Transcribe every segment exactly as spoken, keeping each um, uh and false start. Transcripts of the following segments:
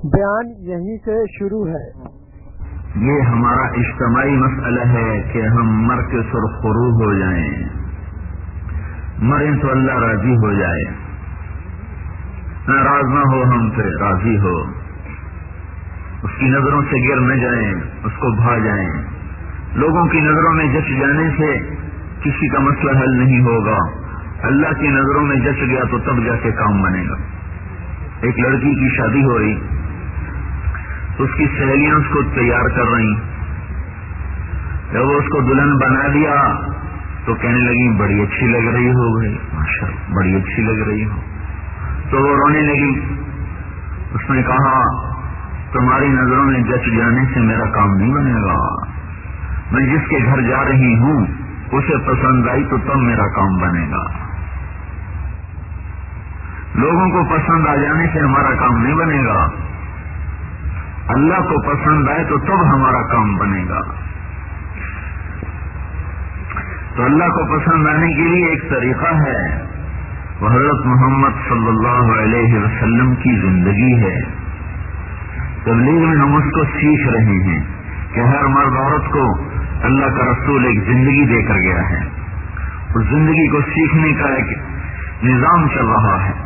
بیان یہیں سے شروع ہے۔ یہ ہمارا اجتماعی مسئلہ ہے کہ ہم مر کے سرخرو ہو جائیں، مریں تو اللہ راضی ہو جائے، ناراض نہ ہو ہم سے، راضی ہو، اس کی نظروں سے گر نہ جائیں، اس کو بھا جائیں۔ لوگوں کی نظروں میں جچ جانے سے کسی کا مسئلہ حل نہیں ہوگا، اللہ کی نظروں میں جچ گیا تو تب جا کے کام بنے گا۔ ایک لڑکی کی شادی ہو رہی تو اس کی سہیلیاں اس کو تیار کر رہی، جب وہ اس کو دلہن بنا دیا تو کہنے لگی بڑی اچھی لگ رہی ہو گئی، ماشاء اللہ بڑی اچھی لگ رہی ہو، تو وہ رونے لگی۔ اس نے کہا تمہاری نظروں میں جچ جانے سے میرا کام نہیں بنے گا، میں جس کے گھر جا رہی ہوں اسے پسند آئی تو تب میرا کام بنے گا، لوگوں کو پسند آ جانے سے ہمارا کام نہیں بنے گا، اللہ کو پسند آئے تو تب ہمارا کام بنے گا۔ تو اللہ کو پسند آنے کے لیے ایک طریقہ ہے، وہ حضرت محمد صلی اللہ علیہ وسلم کی زندگی ہے۔ تبلیغ میں ہم اس کو سیکھ رہے ہیں کہ ہر مرد عورت کو اللہ کا رسول ایک زندگی دے کر گیا ہے، اس زندگی کو سیکھنے کا ایک نظام چل رہا ہے۔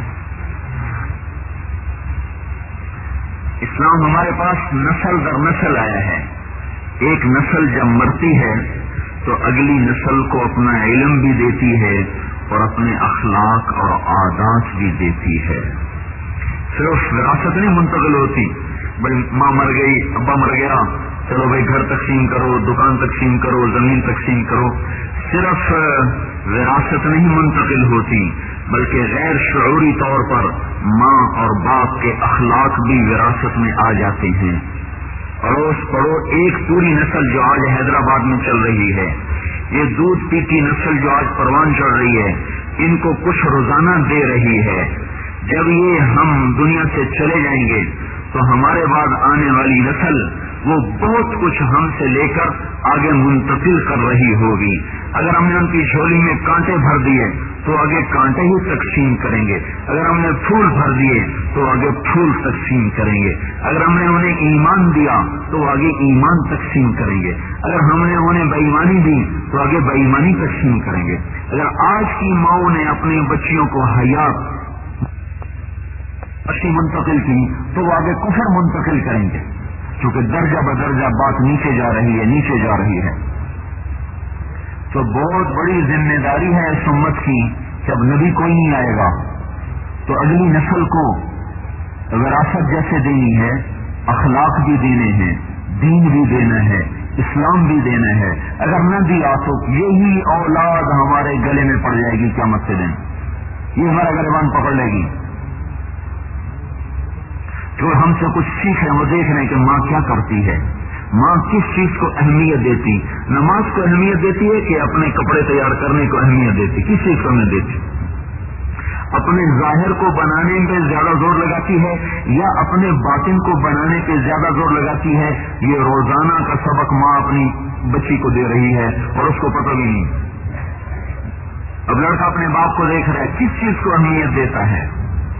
اسلام ہمارے پاس نسل در نسل آیا ہے، ایک نسل جب مرتی ہے تو اگلی نسل کو اپنا علم بھی دیتی ہے اور اپنے اخلاق اور عادات بھی دیتی ہے۔ صرف وراثت نہیں منتقل ہوتی، بھائی ماں مر گئی، ابا مر گیا، چلو بھائی گھر تقسیم کرو، دکان تقسیم کرو، زمین تقسیم کرو، صرف وراثت نہیں منتقل ہوتی بلکہ غیر شعوری طور پر ماں اور باپ کے اخلاق بھی وراثت میں آ جاتے ہیں۔ اڑوس پڑو ایک پوری نسل جو آج حیدرآباد میں چل رہی ہے، یہ دودھ پیتی نسل جو آج پروان چڑھ رہی ہے، ان کو کچھ روزانہ دے رہی ہے۔ جب یہ ہم دنیا سے چلے جائیں گے تو ہمارے بعد آنے والی نسل وہ بہت کچھ ہم سے لے کر آگے منتقل کر رہی ہوگی۔ اگر ہم نے ان کی جھولی میں کانٹے بھر دیے تو آگے کانٹے ہی تقسیم کریں گے، اگر ہم نے پھول بھر دیے تو آگے پھول تقسیم کریں گے، اگر ہم نے انہیں ایمان دیا تو آگے ایمان تقسیم کریں گے، اگر ہم نے انہیں بے ایمانی دی تو آگے بے ایمانی تقسیم کریں گے۔ اگر آج کی ماؤں نے اپنی بچیوں کو حیات اچھی منتقل کی تو وہ آگے کفر منتقل کریں گے، کیونکہ درجہ بدرجہ بات نیچے جا رہی ہے، نیچے جا رہی ہے۔ تو بہت بڑی ذمہ داری ہے اس امت کی، جب نبی کوئی نہیں آئے گا تو اگلی نسل کو وراثت جیسے دینی ہے، اخلاق بھی دینے ہیں، دین بھی دینا ہے، اسلام بھی دینا ہے۔ اگر نہ دیا تو یہی اولاد ہمارے گلے میں پڑ جائے گی قیامت کے دن، یہ ہمارا گریبان پکڑ لے گی۔ جو ہم سے کچھ سیکھیں وہ دیکھ رہے ہیں کہ ماں کیا کرتی ہے، ماں کس چیز کو اہمیت دیتی، نماز کو اہمیت دیتی ہے کہ اپنے کپڑے تیار کرنے کو اہمیت دیتی، کس چیز کو اہمیت دیتی، اپنے ظاہر کو بنانے پہ زیادہ زور لگاتی ہے یا اپنے باطن کو بنانے پہ زیادہ زور لگاتی ہے؟ یہ روزانہ کا سبق ماں اپنی بچی کو دے رہی ہے اور اس کو پتہ بھی نہیں۔ اب لڑکا اپنے باپ کو دیکھ رہا ہے، کس چیز کو اہمیت دیتا ہے،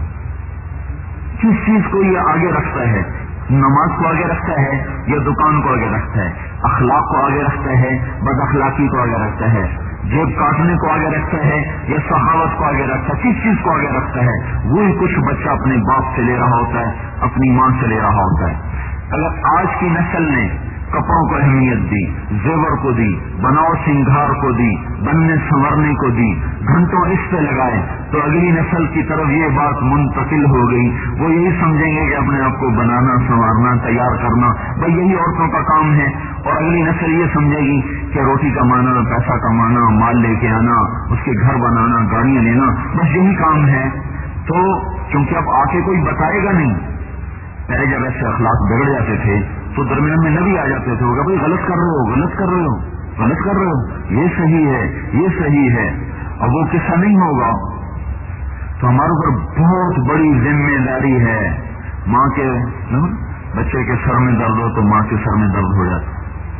کس چیز کو یہ آگے رکھتا ہے، نماز کو آگے رکھتا ہے یا دکان کو آگے رکھتا ہے، اخلاق کو آگے رکھتا ہے، بد اخلاقی کو آگے رکھتا ہے، جیب کاٹنے کو آگے رکھتا ہے یا سخاوت کو آگے رکھتا ہے، کس چیز کو آگے رکھتا ہے؟ وہی کچھ بچہ اپنے باپ سے لے رہا ہوتا ہے، اپنی ماں سے لے رہا ہوتا ہے۔ اگر آج کی نسل نے کپڑوں کو اہمیت دی، زیور کو دی، بناؤ سنگھار کو دی، بننے سنورنے کو دی، گھنٹوں اس پہ لگائے تو اگلی نسل کی طرف یہ بات منتقل ہو گئی، وہ یہی سمجھیں گے کہ اپنے آپ کو بنانا سنوارنا تیار کرنا بھائی یہی عورتوں کا کام ہے، اور اگلی نسل یہ سمجھے گی کہ روٹی کمانا، پیسہ کمانا، مال لے کے آنا، اس کے گھر بنانا، گاڑیاں لینا، بس یہی کام ہے۔ تو کیونکہ اب آ کے کوئی بتائے گا نہیں، پہلے جب ایسے اخلاق بگڑ جاتے تھے تو درمیان میں نبی آ جاتے تھے، ہوگا بھائی غلط کر رہے ہو، غلط کر رہے ہو، غلط کر رہے ہو، یہ صحیح ہے، یہ صحیح ہے۔ اب وہ قصہ نہیں ہوگا تو ہمارے اوپر بہت بڑی ذمہ داری ہے۔ ماں کے بچے کے سر میں درد ہو تو ماں کے سر میں درد ہو جاتا،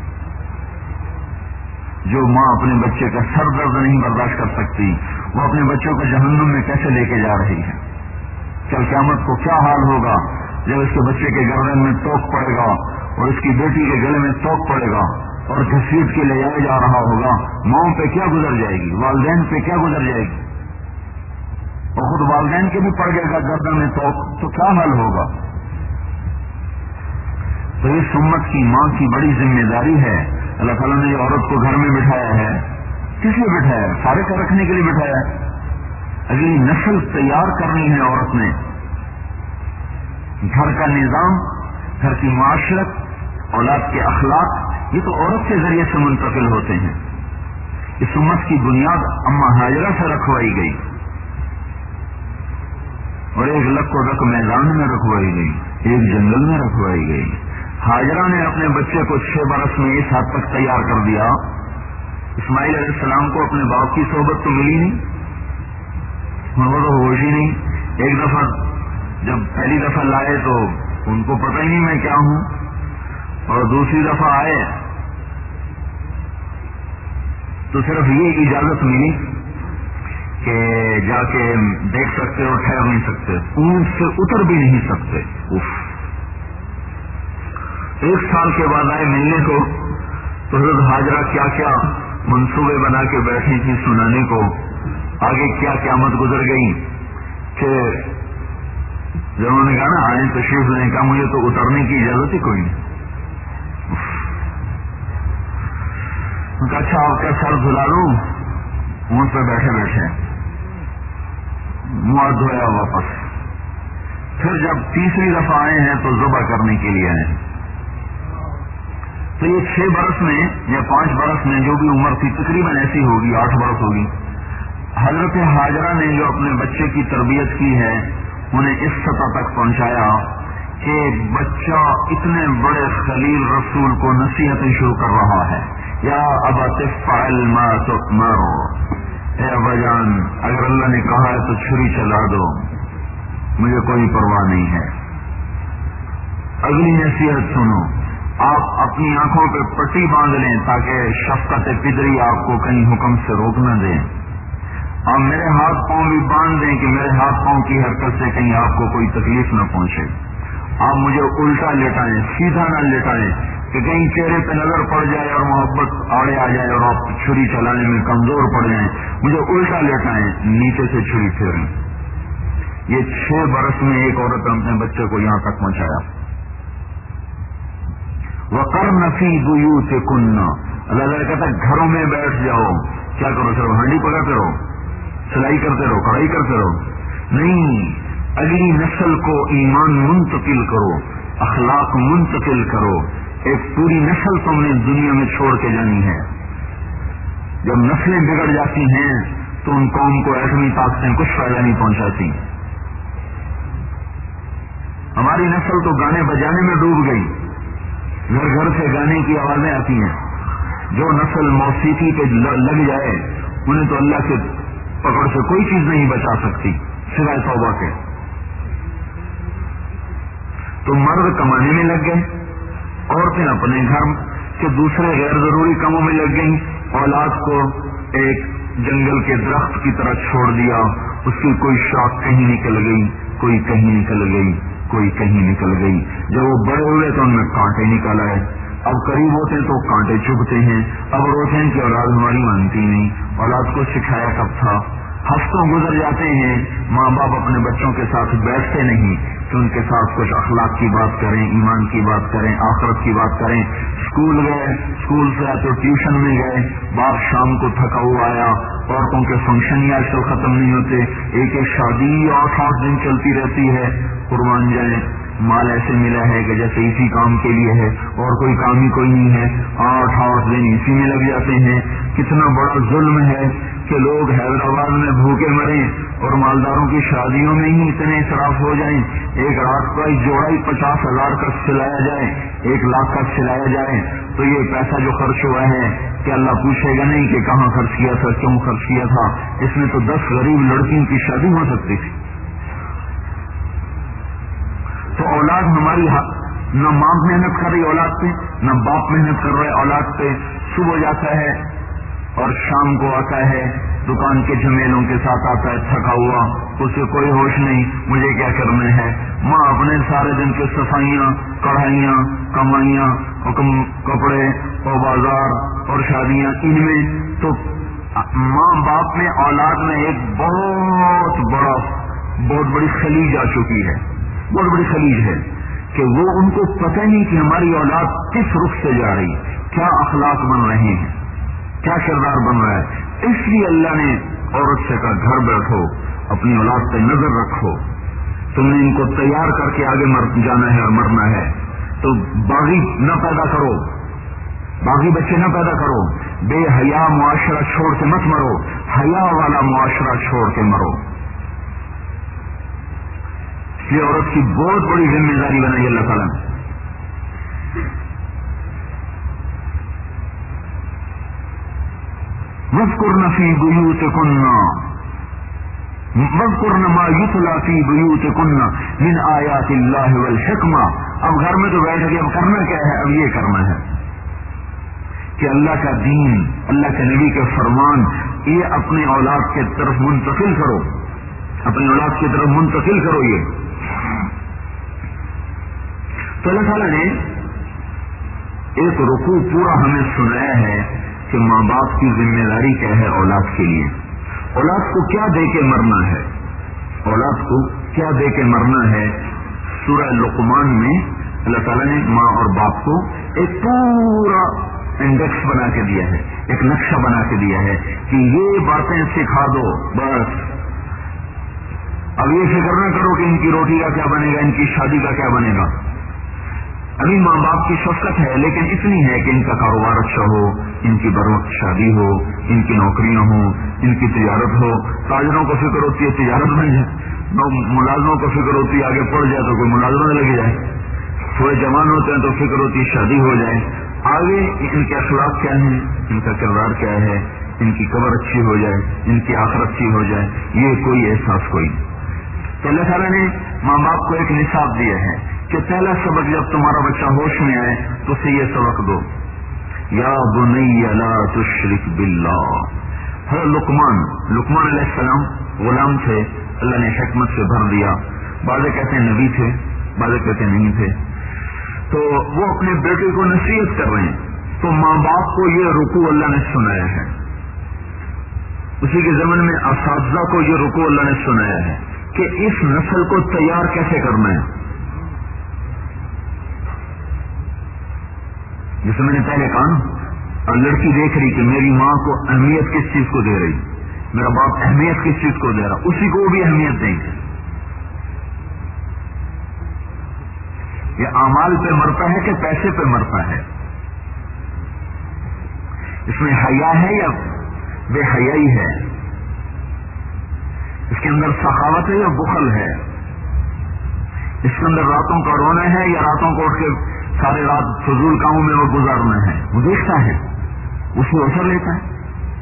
جو ماں اپنے بچے کا سر درد نہیں برداشت کر سکتی وہ اپنے بچوں کو جہنم میں کیسے لے کے جا رہی ہے؟ کل قیامت کو کیا حال ہوگا جب اس کے بچے کے گردن میں توک پڑے گا اور اس کی بیٹی کے گلے میں توک پڑے گا اور گھسیٹ کے لے جایا جا رہا ہوگا، ماؤں پہ کیا گزر جائے گی، والدین پہ کیا گزر جائے گی، اور خود والدین کے بھی پڑ جائے گا گردن میں توک، تو کیا حل ہوگا؟ تو اس امت کی ماں کی بڑی ذمہ داری ہے. اللہ تعالیٰ نے عورت کو گھر میں بٹھایا ہے، کس لیے بٹھایا ہے؟ سارے کا رکھنے کے لیے بٹھایا ہے. اگلی نسل تیار کرنی ہے عورت نے. گھر کا نظام، گھر کی معاشرت، اولاد کے اخلاق، یہ تو عورت کے ذریعے سے منتقل ہوتے ہیں. اس امت کی بنیاد اما ہاجرہ سے رکھوائی گئی اور ایک لک و رک میدان میں رکھوائی گئی، ایک جنگل میں رکھوائی گئی. ہاجرہ نے اپنے بچے کو چھ برس میں اس حد تک تیار کر دیا. اسماعیل علیہ السلام کو اپنے باپ کی صحبت تو ملی نہیں، ان کو تو ہوش ہی نہیں. ایک دفعہ جب پہلی دفعہ لائے تو ان کو پتہ ہی نہیں میں کیا ہوں، اور دوسری دفعہ آئے تو صرف یہ اجازت ملی کہ جا کے دیکھ سکتے اور ٹھہر نہیں سکتے، اونٹ سے اتر بھی نہیں سکتے. اف ایک سال کے بعد آئے ملنے کو تو حضرت ہاجرہ کیا کیا منصوبے بنا کے بیٹھی تھی سنانے کو. آگے کیا قیامت گزر گئی کہ جب انہوں نے کہا نا آئیں تشریف لیں، کہا مجھے تو اترنے کی اجازت ہی کوئی نہیں. کہا اچھا آپ کا سر دھلا لوں، اونٹ پہ بیٹھے بیٹھے منہ ہاتھ دھویا واپس. پھر جب تیسری دفعہ آئے ہیں تو ذبح کرنے کے لیے آئے. تو یہ چھ برس میں یا پانچ برس میں جو بھی عمر تھی تقریباً ایسی ہوگی، آٹھ برس ہوگی. حضرت ہاجرہ نے جو اپنے بچے کی تربیت کی ہے انہیں اس سطح تک پہنچایا کہ بچہ اتنے بڑے خلیل رسول کو نصیحتیں شروع کر رہا ہے. یا ابا تفعل ما تؤمر، اے ابا جان اگر اللہ نے کہا ہے تو چھری چلا دو، مجھے کوئی پرواہ نہیں ہے. اگلی نصیحت سنو، آپ اپنی آنکھوں پہ پٹی باندھ لیں تاکہ شفقت پدری آپ کو کہیں حکم سے روک نہ دیں. آپ میرے ہاتھ پاؤں بھی باندھ دیں کہ میرے ہاتھ پاؤں کی حرکت سے کہیں آپ کو کوئی تکلیف نہ پہنچے. آپ مجھے الٹا لیٹائیں، سیدھا نہ لیٹائیں کہ کہیں چہرے پہ نظر پڑ جائے اور محبت آڑے آ جائے اور آپ چھری چلانے میں کمزور پڑ جائیں. مجھے الٹا لیٹائیں، نیچے سے چھری پھیریں. یہ چھ برس میں ایک عورت نے اپنے بچے کو یہاں تک پہنچایا. وَقَرْنَ فِي بُيُوتِكُنَّ، اللہ تعالیٰ کہتا ہے گھروں میں بیٹھ جاؤ. کیا کرو؟ صرف ہانڈی پکاتے رہو، سلائی کرتے رہو، کڑھائی کرتے رہو؟ نہیں، اگلی نسل کو ایمان منتقل کرو، اخلاق منتقل کرو. ایک پوری نسل تم نے دنیا میں چھوڑ کے جانی ہے. جب نسلیں بگڑ جاتی ہیں تو ان قوم کو ایٹمی طاقتیں کچھ فائدہ نہیں پہنچاتی. ہماری نسل تو گانے بجانے میں ڈوب گئی، گھر گھر سے گانے کی آوازیں آتی ہیں. جو نسل موسیقی پہ لگ جائے انہیں تو اللہ کے پکڑ سے کوئی چیز نہیں بچا سکتی سوائے توبہ کے. تو مرد کمانے میں لگ گئے، عورتیں اپنے گھر کے دوسرے غیر ضروری کاموں میں لگ گئیں، اولاد کو ایک جنگل کے درخت کی طرح چھوڑ دیا. اس کی کوئی شاخ کہیں نکل گئی، کوئی کہیں نکل گئی، کوئی کہیں نکل گئی. جب وہ بڑے ہوئے تو ان میں کانٹے نکل آئے. اب قریب ہوتے ہیں تو کانٹے چبھتے ہیں. اب روتے ہیں کہ اولاد ہماری مانتی نہیں. اولاد کو سکھایا کب تھا؟ ہفتوں گزر جاتے ہیں، ماں باپ اپنے بچوں کے ساتھ بیٹھتے نہیں کہ ان کے ساتھ کچھ اخلاق کی بات کریں، ایمان کی بات کریں، آخرت کی بات کریں. اسکول گئے، اسکول سے آتے ٹیوشن میں گئے، باپ شام کو تھکا ہوا آیا. عورتوں کے فنکشن ہی آج کل ختم نہیں ہوتے، ایک ایک شادی آٹھ آٹھ دن چلتی رہتی ہے. قربان جائیں، مال ایسے ملا ہے کہ جیسے اسی کام کے لیے ہے اور کوئی کام ہی کوئی نہیں ہے. آٹھ آٹھ دن اسی میں لگ جاتے ہیں. کتنا بڑا ظلم ہے کہ لوگ حیدرآباد میں بھوکے مریں اور مالداروں کی شادیوں میں ہی اتنے اسراف ہو جائیں. ایک رات کا ایک جوڑا ہی پچاس ہزار کا سلایا جائے، ایک لاکھ کا سلایا جائے تو یہ پیسہ جو خرچ ہوا ہے کہ اللہ پوچھے گا نہیں کہ کہاں خرچ کیا تھا، کیوں خرچ کیا تھا. اس میں تو دس غریب لڑکیوں کی شادی ہو سکتی تھی. تو اولاد ہماری نہ ماں محنت کر رہی اولاد پہ، نہ باپ محنت کر رہے اولاد پہ. صبح جاتا ہے اور شام کو آتا ہے دکان کے جھمیلوں کے ساتھ آتا ہے تھکا ہوا، اسے کوئی ہوش نہیں مجھے کیا کرنا ہے. ماں اپنے سارے دن کے صفائیاں، کڑھائیاں، کمائیاں، کپڑے اور بازار اور شادیاں، ان میں تو ماں باپ میں اولاد میں ایک بہت بڑا بہت بڑی خلیج آ چکی ہے، بہت بڑی خلیج ہے کہ وہ ان کو پتہ نہیں کہ ہماری اولاد کس رخ سے جا رہی، کیا اخلاق بن رہے ہیں، کیا کردار بن رہا ہے. اس لیے اللہ نے عورت سے کہا گھر بیٹھو، اپنی اولاد پہ نظر رکھو، تم نے ان کو تیار کر کے آگے مر جانا ہے اور مرنا ہے. تو باغی نہ پیدا کرو، باغی بچے نہ پیدا کرو، بے حیا معاشرہ چھوڑ کے مت مرو، حیا والا معاشرہ چھوڑ کے مرو. اس لیے عورت کی بہت بڑی ذمہ داری بنائی اللہ تعالیٰ نے. وَاذْكُرْنَ فِي بُيُوتِكُنَّ وَاذْكُرْنَ مَا يُتْلَى فِي بُيُوتِكُنَّ مِنْ آيَاتِ اللَّهِ وَالْحِكْمَةِ. اب گھر میں تو بیٹھ کے اب کرنا کیا ہے، اب یہ کرنا ہے کہ اللہ کا دین، اللہ کے نبی کے فرمان یہ اپنی اولاد کی طرف منتقل کرو، اپنی اولاد کی طرف منتقل کرو. یہ تو اللہ تعالیٰ نے ایک رکوع پورا ہمیں سنایا ہے کہ ماں باپ کی ذمہ داری کیا ہے اولاد کے لیے، اولاد کو کیا دے کے مرنا ہے، اولاد کو کیا دے کے مرنا ہے. سورہ لقمان میں اللہ تعالیٰ نے ماں اور باپ کو ایک پورا انڈیکس بنا کے دیا ہے، ایک نقشہ بنا کے دیا ہے کہ یہ باتیں سکھا دو بس. اب یہ فکر نہ کرو کہ ان کی روٹی کا کیا بنے گا، ان کی شادی کا کیا بنے گا. ابھی ماں باپ کی شفقت ہے لیکن اتنی ہے کہ ان کا کاروبار اچھا ہو، ان کی بروقت شادی ہو، ان کی نوکریاں ہوں، ان کی تجارت ہو. تاجروں کو فکر ہوتی ہے تجارت بن جائے، ملازموں کو فکر ہوتی ہے آگے پڑ جائے تو کوئی ملازمہ لگ جائے، تھوڑے جوان ہوتے ہیں تو فکر ہوتی ہے شادی ہو جائے. آگے ان کے اخلاق کیا ہیں، ان کا کردار کیا ہے، ان کی قبر اچھی ہو جائے، ان کی آخرت اچھی ہو جائے، یہ کوئی احساس کوئی. تو اللہ تعالیٰ نے ماں باپ کو ایک نصاب دیا ہے کہ پہلا سبق جب تمہارا بچہ ہوش میں آئے تو اسے یہ سبق دو، یا بنی لا تشرک باللہ. حضرت لقمان لقمان علیہ السلام غلام تھے، اللہ نے حکمت سے بھر دیا. بعض کہتے ہیں نبی تھے، بعض کہتے ہیں نہیں تھے. تو وہ اپنے بیٹے کو نصیحت کر رہے ہیں تو ماں باپ کو یہ رکوع اللہ نے سنایا ہے. اسی کے زمن میں اساتذہ کو یہ رکوع اللہ نے سنایا ہے کہ اس نسل کو تیار کیسے کرنا ہے. جیسے میں نے پہلے کہا، لڑکی دیکھ رہی کہ میری ماں کو اہمیت کس چیز کو دے رہی، میرا باپ اہمیت کس چیز کو دے رہا، اسی کو بھی اہمیت دیں گے. یہ اعمال پہ مرتا ہے کہ پیسے پہ مرتا ہے، اس میں حیا ہے یا بے حیائی ہے، اس کے اندر سخاوت ہے یا بخل ہے، اس کے اندر راتوں کا رونا ہے یا راتوں کو اٹھ کے سارے رات فضول کاموں میں وہ گزارنا ہے. وہ دیکھتا ہے، اس کو اثر لیتا ہے.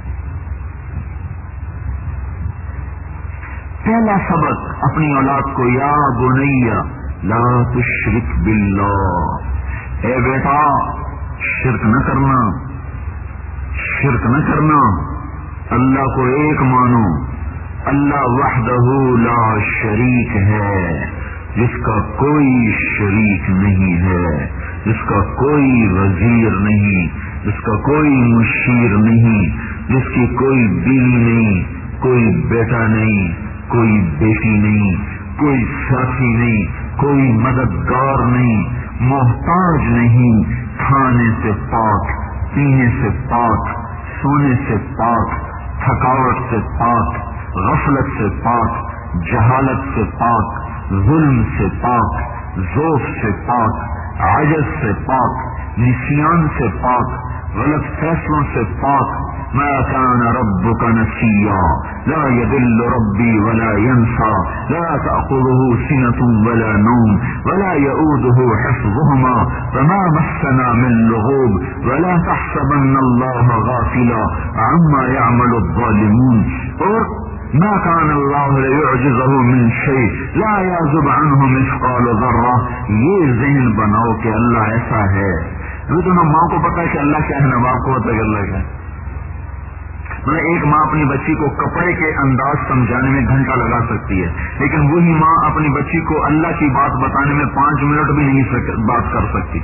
پہلا سبق اپنی اولاد کو، یا بنیا لا تشرک باللہ، اے بیٹا شرک نہ کرنا، شرک نہ کرنا، اللہ کو ایک مانو. اللہ وحدہ لا شریک ہے، جس کا کوئی شریک نہیں ہے، جس کا کوئی وزیر نہیں، جس کا کوئی مشیر نہیں، جس کی کوئی بیوی نہیں، کوئی بیٹا نہیں، کوئی بیٹی نہیں، کوئی ساتھی نہیں، کوئی مددگار نہیں، محتاج نہیں، کھانے سے پاک، پینے سے پاک، سونے سے پاک، تھکاوٹ سے پاک، غفلت سے پاک، جہالت سے پاک، ظلم سے پاک، ذوق سے پاک، عجز سے پاک، نسیان سے پاک، غلط فیصلوں سے پاک. ما كان ربك نسيا لا يضل ربي ولا ينسى لا تأخذه سنة ولا نوم ولا يؤوده حفظهما فما مسنا من لغوب ولا تحسبن الله غافلا عما يعمل الظالمون. اور ما كان الله ليعجزه من شيء لا يعزب عنه مثقال ذرة. یہ ذہن بناؤ کہ اللہ ایسا ہے. وہ تو نہ ماں کو پتا ہے کہ اللہ کیا ہے، نہ باپ کو پتا ہے کہ اللہ کیا ہے. مطلب ایک ماں اپنی بچی کو کپڑے کے انداز سمجھانے میں گھنٹہ لگا سکتی ہے، لیکن وہی ماں اپنی بچی کو اللہ کی بات بتانے میں پانچ منٹ بھی نہیں بات کر سکتی۔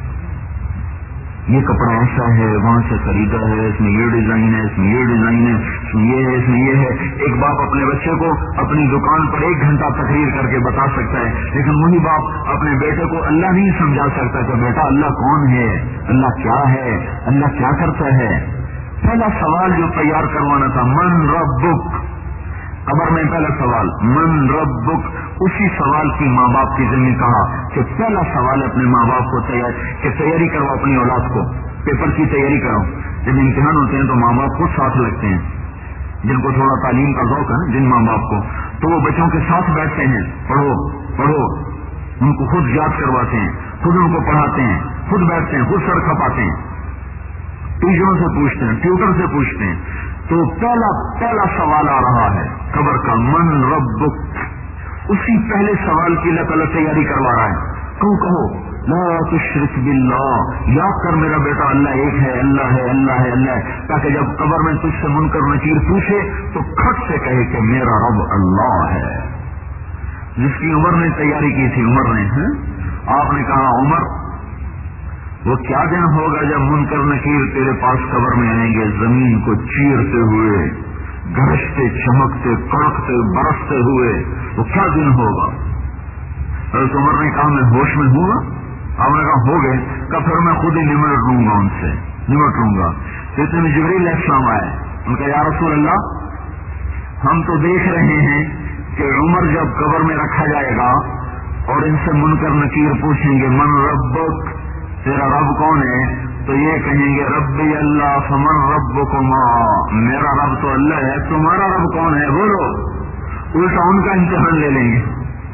یہ کپڑا ایسا ہے، وہاں سے خریدا ہے، اس میں یہ ڈیزائن ہے، اس میں یہ ڈیزائن ہے، اس میں یہ ہے، اس میں یہ ہے۔ ایک باپ اپنے بچے کو اپنی دکان پر ایک گھنٹہ تقریر کر کے بتا سکتا ہے، لیکن وہی باپ اپنے بیٹے کو اللہ نہیں سمجھا سکتا کہ بیٹا اللہ کون ہے، اللہ کیا ہے، اللہ کیا کرتا ہے۔ پہلا سوال جو تیار کروانا تھا، من ربک، قبر میں پہلا سوال من ربک، اسی سوال کی ماں باپ کی ذمہ کہا کہ پہلا سوال اپنے ماں باپ کو تیار کہ تیاری کرو اپنی اولاد کو، پیپر کی تیاری کرو۔ جب امتحان ہوتے ہیں تو ماں باپ خود ساتھ لگتے ہیں، جن کو تھوڑا تعلیم کا ذوق ہے جن ماں باپ کو، تو وہ بچوں کے ساتھ بیٹھتے ہیں، پڑھو پڑھو، ان کو خود یاد کرواتے ہیں، خود ان کو پڑھاتے ہیں، خود بیٹھتے ہیں، خود سر کھپاتے ہیں، ٹیچروں سے پوچھتے ہیں، ٹیوٹر سے پوچھتے ہیں۔ تو پہلا پہلا سوال آ رہا ہے قبر کا، من ربک، اسی پہلے سوال کی اللہ تعالیٰ تیاری کروا رہا ہے۔ کہو کہو لا تشرک باللہ، یاد کر میرا بیٹا اللہ ایک ہے، اللہ ہے، اللہ ہے، اللہ ہے، تاکہ جب قبر میں تجھ سے منکر نکیر پوچھے تو کھٹ سے کہے کہ میرا رب اللہ ہے۔ جس کی عمر نے تیاری کی تھی، عمر نے ہے؟ آپ نے کہا عمر وہ کیا دن ہوگا جب منکر نکیر تیرے پاس قبر میں آئیں گے، زمین کو چیرتے ہوئے، گرجتے چمکتے کڑکتے برستے ہوئے، وہ کیا دن ہوگا؟ حضرت عمر نے کہا میں ہوش میں ہوں گا؟ آپ نے کہا ہو گئے، کہ پھر میں خود ہی نمٹ لوں گا، ان سے نمٹ لوں گا۔ اتنے میں جبریل علیہ السلام آئے، ان کا یا رسول اللہ ہم تو دیکھ رہے ہیں کہ عمر جب قبر میں رکھا جائے گا اور ان سے منکر نکیر پوچھیں گے من ربک، تیرا رب کون ہے، تو یہ کہیں گے ربی اللہ فمن ربکما، میرا رب تو اللہ ہے، تمہارا رب کون ہے بولو، الٹا ان کا امتحان لے لیں گے۔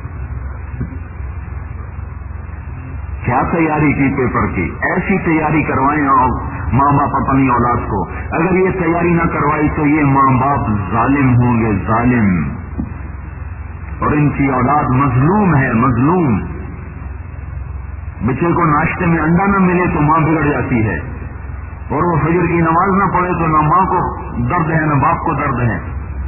کیا تیاری کی پیپر کی، ایسی تیاری کروائیں آپ ماں باپ اپنی اولاد کو، اگر یہ تیاری نہ کروائی تو یہ ماں باپ ظالم ہوں گے، ظالم، اور ان کی اولاد مظلوم ہے، مظلوم۔ بچے کو ناشتے میں انڈا نہ ملے تو ماں بگڑ جاتی ہے، اور وہ فجر کی نماز نہ پڑھے تو نہ ماں کو درد ہے نہ باپ کو درد ہے۔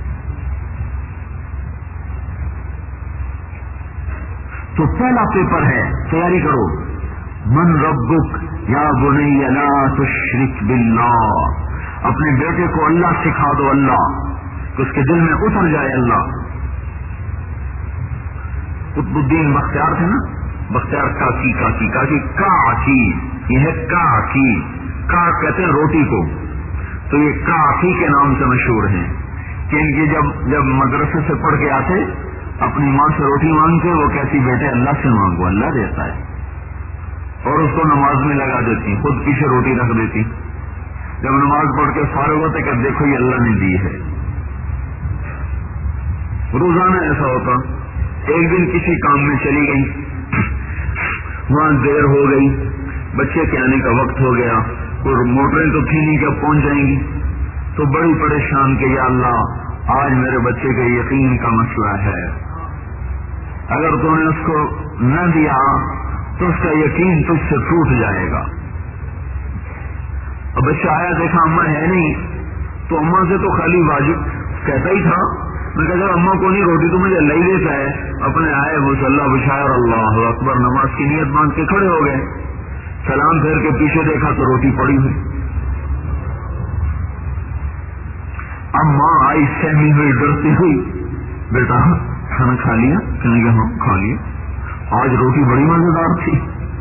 تو پہلا پیپر ہے، تیاری کرو، من ربک یا بنی لا تشرک باللہ، اپنے بیٹے کو اللہ سکھا دو، اللہ کہ اس کے دل میں اتر جائے اللہ۔ قطب الدین بختیار تھے نا، بختیار کاکی کاکی کاکی کاکی، یہ ہے کاکی، کا کہتے ہیں روٹی کو، تو یہ کاکی کے نام سے مشہور ہیں کہ ان کی جب جب مدرسے سے پڑھ کے آتے اپنی ماں سے روٹی مانگتے، وہ کہتی بیٹے اللہ سے مانگو، اللہ دیتا ہے، اور اس کو نماز میں لگا دیتی، خود پیچھے روٹی رکھ دیتی، جب نماز پڑھ کے فارغ ہوتے کہ دیکھو یہ اللہ نے دی ہے۔ روزانہ ایسا ہوتا، ایک دن کسی کام میں چلی گئی، وہاں دیر ہو گئی، بچے کے آنے کا وقت ہو گیا، اور موٹریں تو تھی نہیں کہ پہنچ جائیں گی، تو بڑی پریشان کہ یا اللہ آج میرے بچے کے یقین کا مسئلہ ہے، اگر تو نے اس کو نہ دیا تو اس کا یقین تجھ سے ٹوٹ جائے گا۔ اب بچہ آیا، دیکھا اماں ہے نہیں، تو اماں سے تو خالی واجب کہتا ہی تھا، میں کہا اگر اماں کو نہیں روٹی تو مجھے اللہ ہی دیتا ہے، اپنے آئے مصلی بشایر اللہ اکبر، نماز کی نیت باندھ کے کھڑے ہو گئے، سلام پھیر کے پیچھے دیکھا تو روٹی پڑی ہوئی۔ اب ماں آئی سہمی ہوئی، ڈرتی ہوئی، بیٹا کھانا کھا لیا؟ کہنے کہ ہاں کھا لیا، آج روٹی بڑی مزیدار تھی،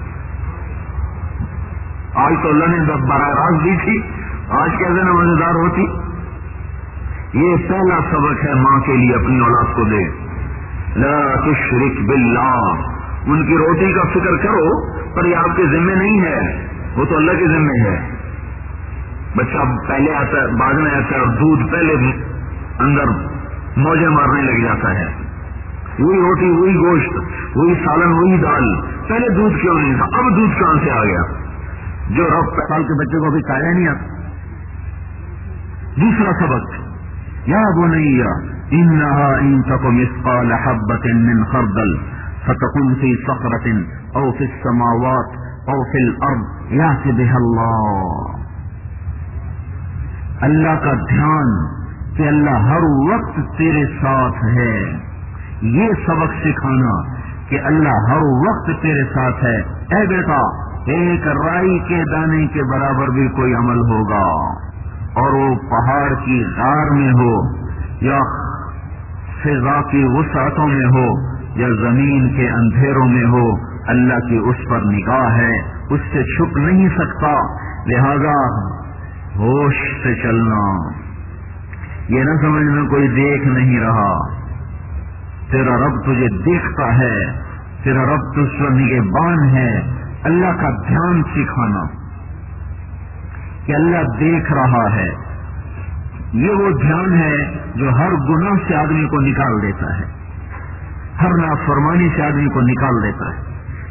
آج تو اللہ نے براہ راست دی تھی، آج کیسے نہ مزیدار ہوتی۔ یہ پہلا سبق ہے ماں کے لیے، اپنی اولاد کو دے، لا تشرک باللہ، ان کی روٹی کا فکر کرو پر یہ آپ کے ذمہ نہیں ہے، وہ تو اللہ کے ذمہ ہے۔ بچہ پہلے آتا ہے، بعد میں آتا ہے، اور دودھ پہلے اندر موجے مارنے لگ جاتا ہے، وہی روٹی وہی گوشت وہی سالن وہی دال، پہلے دودھ کیوں نہیں تھا، اب دودھ کہاں سے آ گیا؟ جو رب سال کے بچے کو ابھی کھایا نہیں آتا۔ دوسرا سبق، یا بنی انہا ان تک مثقال حبۃ من خردل فتکن فی صخرۃ او فی السماوات او فی الارض یأتی بها اللہ۔ اللہ کا دھیان کہ اللہ ہر وقت تیرے ساتھ ہے، یہ سبق سکھانا کہ اللہ ہر وقت تیرے ساتھ ہے۔ اے بیٹا، ایک رائی کے دانے کے برابر بھی کوئی عمل ہوگا، اور وہ پہاڑ کی غار میں ہو یا فضا کی وسعتوں میں ہو یا زمین کے اندھیروں میں ہو، اللہ کی اس پر نگاہ ہے، اس سے چھپ نہیں سکتا۔ لہذا ہوش سے چلنا، یہ نہ سمجھنا کوئی دیکھ نہیں رہا، تیرا رب تجھے دیکھتا ہے، تیرا رب تجھ پر نگہبان ہے۔ اللہ کا دھیان سکھانا کہ اللہ دیکھ رہا ہے، یہ وہ دھیان ہے جو ہر گناہ سے آدمی کو نکال دیتا ہے، ہر نافرمانی سے آدمی کو نکال دیتا ہے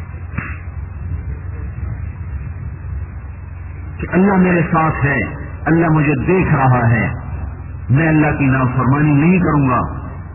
کہ اللہ میرے ساتھ ہے، اللہ مجھے دیکھ رہا ہے، میں اللہ کی نافرمانی نہیں کروں گا۔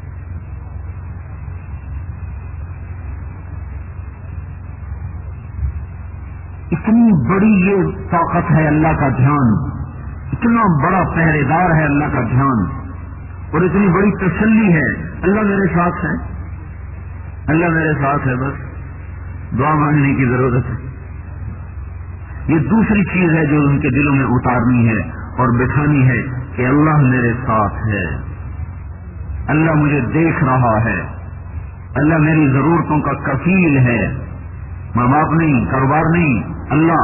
اتنی بڑی یہ طاقت ہے اللہ کا دھیان، اتنا بڑا پہرے دار ہے اللہ کا دھیان، اور اتنی بڑی تسلی ہے، اللہ میرے ساتھ ہے، اللہ میرے ساتھ ہے، بس دعا مانگنے کی ضرورت ہے۔ یہ دوسری چیز ہے جو ان کے دلوں میں اتارنی ہے اور بٹھانی ہے کہ اللہ میرے ساتھ ہے، اللہ مجھے دیکھ رہا ہے، اللہ میری ضرورتوں کا کفیل ہے، ماں باپ نہیں، کاروبار نہیں، اللہ۔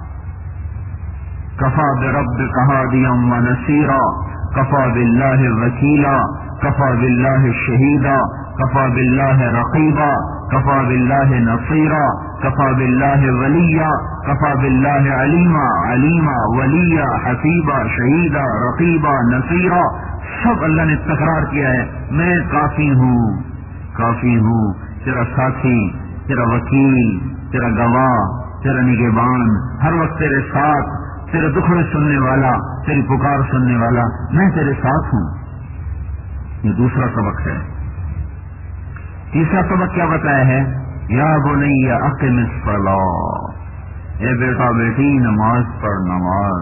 کفا بربک ہادیا و نصیرا، کفا باللہ وکیلا، کفا باللہ شہیدا، کفا باللہ رقیبا، کفا باللہ نصیرا، کفا باللہ ولیا، کفا باللہ علیما، علیما ولیا حسیبا شہیدا رقیبا نصیرا۔ سب اللہ نے تکرار کیا ہے، میں کافی ہوں، کافی ہوں، تیرا ساتھی، تیرا وکیل، تیرا گواہ، تیرا نگہبان، ہر وقت تیرے ساتھ، تیرے دکھڑے سننے والا، تیری پکار سننے والا، میں تیرے ساتھ ہوں۔ یہ دوسرا سبق ہے۔ تیسرا سبق کیا بتایا ہے؟ یا بنی اقم الصلاۃ، اے بیٹا بیٹی نماز پڑھ، نماز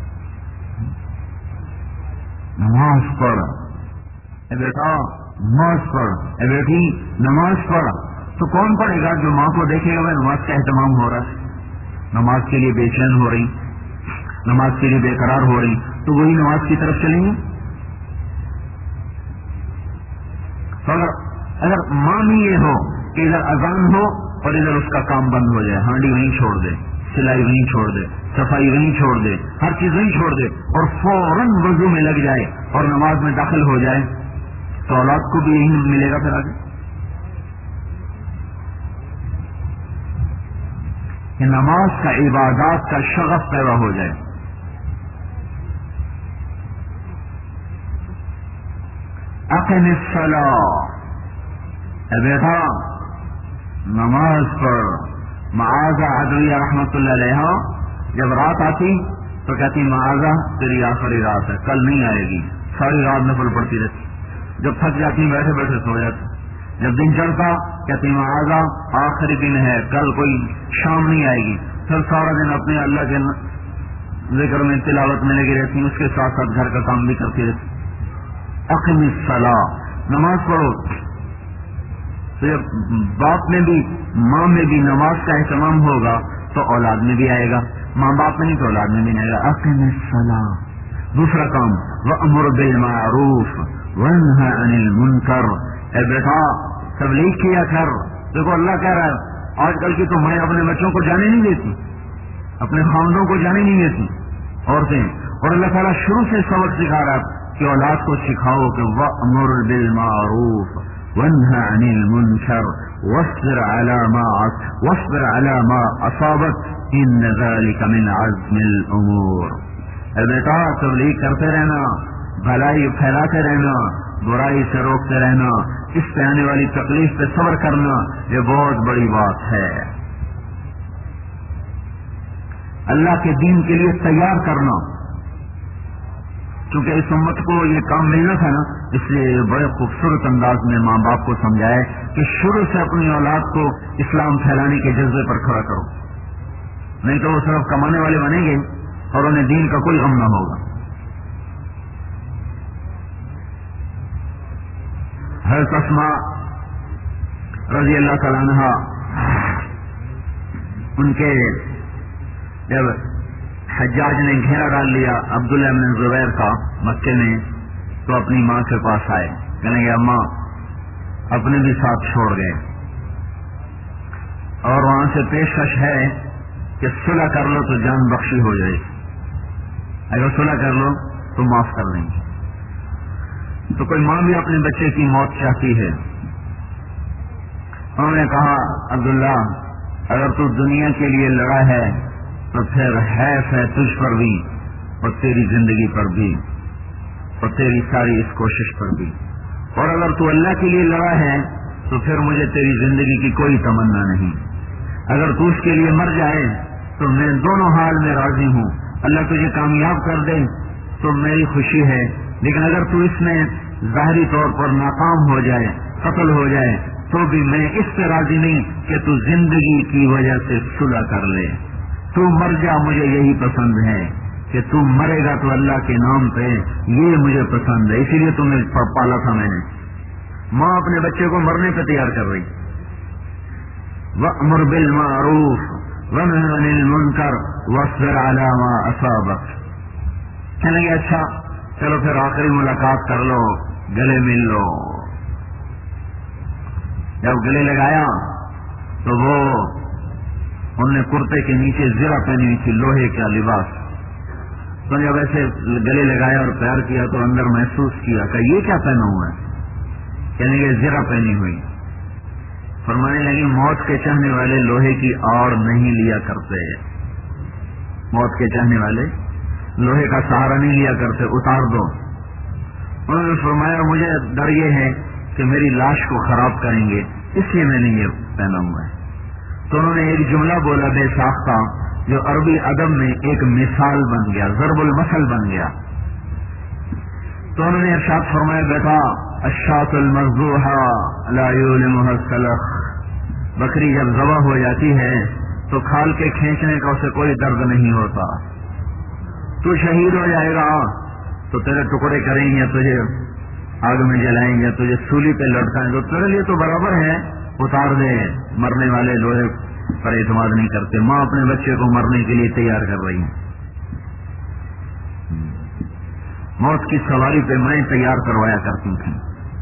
نماز پڑھ، اے بیٹا نماز پڑھ، اے بیٹی نماز پڑھ۔ تو کون پڑھے گا؟ جو ماں کو دیکھے گا میں نماز کا اہتمام ہو رہا ہے، نماز کے لیے بے چین ہو رہی، نماز کے لیے بے قرار ہو رہی، تو وہی نماز کی طرف چلیں گے۔ تو اگر اگر ماں بھی یہ ہو کہ ادھر اذان ہو اور ادھر اس کا کام بند ہو جائے، ہانڈی وہیں چھوڑ دے، سلائی وہیں چھوڑ دے، صفائی وہیں چھوڑ دے، ہر چیز وہیں چھوڑ دے، اور فوراً وضو میں لگ جائے اور نماز میں داخل ہو جائے، تو اولاد کو بھی یہی ملے گا پھر آگے کہ نماز کا عبادات کا شغف پیدا ہو جائے۔ اقم الصلاۃ، اے بیٹا نماز پڑھ۔ معاذہ عدویہ رحمت اللہ علیہ جب رات آتی تو کہتی معاذہ تیری آخری رات ہے، کل نہیں آئے گی، ساری رات نفل پڑتی رہتی، جب تھک جاتی بیٹھے بیٹھے سو جاتی، جب دن چڑھتا کہتی معاذہ آخری دن ہے، کل کوئی شام نہیں آئے گی، پھر سارا دن اپنے اللہ کے ذکر میں تلاوت میں لگی رہتی، اس کے ساتھ ساتھ گھر کا کام بھی کرتی رہتی۔ اقم الصلاۃ، نماز پڑھو۔ تو جب باپ میں بھی ماں میں بھی نماز کا اہتمام ہوگا تو اولاد میں بھی آئے گا، ماں باپ میں نہیں تو اولاد میں بھی نہیں آئے گا۔ اقم الصلاۃ۔ دوسرا کام وَأْمُرْ بِالْمَعْرُوفِ وَانْهَ عَنِ الْمُنْكَرِ، اے بیٹا تبلیغ کیا کر۔ دیکھو اللہ کہہ رہا ہے آج کل کی تو میں اپنے بچوں کو جانے نہیں دیتی، اپنے خاندوں کو جانے نہیں دیتی عورتیں، اور اللہ تعالیٰ شروع سے سبق سکھا رہا ہے کہ اولاد کو سکھاؤ کہ وَأْمُرْ بِالْمَعْرُوفِ وَانْهَ عَنِ الْمُنْكَرِ وَاصْبِرْ عَلَى مَا وَاصْبِرْ عَلَى مَا أَصَابَكَ إِنَّ ذَلِكَ مِنْ عَزْمِ الْأُمُورِ۔ اے بیٹا تبلیغ کرتے رہنا، بھلائی پھیلاتے رہنا، برائی سے روکتے رہنا، اس پہ آنے والی تکلیف پہ صبر کرنا، یہ بہت بڑی بات ہے۔ اللہ کے دین کے لیے تیار کرنا، کیونکہ اس امت کو یہ کام ملنا تھا نا، اس لیے بڑے خوبصورت انداز میں ماں باپ کو سمجھائے کہ شروع سے اپنی اولاد کو اسلام پھیلانے کے جذبے پر کھڑا کرو، نہیں تو وہ صرف کمانے والے بنیں گے اور انہیں دین کا کوئی غم نہ ہوگا۔ حضرت اسماء رضی اللہ تعالیٰ عنہ ان کے جب حجاج نے گھیرا ڈال لیا عبداللہ بن زبیر کا مکے میں تو اپنی ماں کے پاس آئے، کہنے گے اماں اپنے بھی ساتھ چھوڑ گئے، اور وہاں سے پیشکش ہے کہ صلح کر لو تو جان بخشی ہو جائے، اگر صلح کر لو تو معاف کر دیں گے۔ تو کوئی ماں بھی اپنے بچے کی موت چاہتی ہے۔ انہوں نے کہا عبداللہ اگر تو دنیا کے لیے لڑا ہے تو پھر حیف ہے تجھ پر بھی اور تیری زندگی پر بھی اور تیری ساری اس کوشش پر بھی، اور اگر تو اللہ کے لیے لڑا ہے تو پھر مجھے تیری زندگی کی کوئی تمنا نہیں، اگر تو اس کے لیے مر جائے تو میں دونوں حال میں راضی ہوں، اللہ تجھے کامیاب کر دے تو میری خوشی ہے، لیکن اگر تو اس میں ظاہری طور پر ناکام ہو جائے، قتل ہو جائے تو بھی میں اس سے راضی نہیں کہ تو زندگی کی وجہ سے صلح کر لے، تو مر جا مجھے یہی پسند ہے کہ تو مرے گا تو اللہ کے نام پہ، یہ مجھے پسند ہے، اسی لیے تمہیں پالا تھا میں نے۔ ماں اپنے بچے کو مرنے پہ تیار کر رہی، وَأْمُرْ بِالْمَعْرُوفِ وَانْهَ عَنِ الْمُنْكَرِ وَاصْبِرْ عَلَىٰ مَا أَصَابَكَ۔ کہنے لگے اچھا چلو پھر آخری ملاقات کر لو، گلے مل لو۔ جب گلے لگایا تو وہ انہوں نے کرتے کے نیچے زرہ پہنی ہوئی تھی، لوہے کا لباس، تو جب ایسے گلے لگایا اور پیار کیا تو اندر محسوس کیا کہ یہ کیا پہنا ہوا ہے، کہنے لگے زرہ پہنی ہوئی۔ فرمانے لگی موت کے چاہنے والے لوہے کی آڑ نہیں لیا کرتے، موت کے چاہنے والے لوہے کا سہارا نہیں لیا کرتے، اتار دو۔ انہوں نے فرمایا مجھے ڈر یہ ہے کہ میری لاش کو خراب کریں گے، اس لیے میں نے یہ پہنا ہوا ہے۔ تو انہوں نے ایک جملہ بولا بے ساختہ جو عربی ادب میں ایک مثال بن گیا، ضرب المثل بن گیا۔ تو انہوں نے ارشاد فرمایا بیٹا الشاۃ المذبوحہ لا یؤلمها السلخ، بکری جب ذبح ہو جاتی ہے تو کھال کے کھینچنے کا اسے کوئی درد نہیں ہوتا، تو شہید ہو جائے گا تو تیرے ٹکڑے کریں گے، تجھے آگ میں جلائیں گے، تجھے سولی پہ لٹکائیں گے، تو تیرے لیے تو برابر ہے، اتار دے۔ مرنے والے لوہے پر اعتماد نہیں کرتے۔ ماں اپنے بچے کو مرنے کے لیے تیار کر رہی ہے، موت کی سواری پہ میں تیار کروایا کرتی تھی۔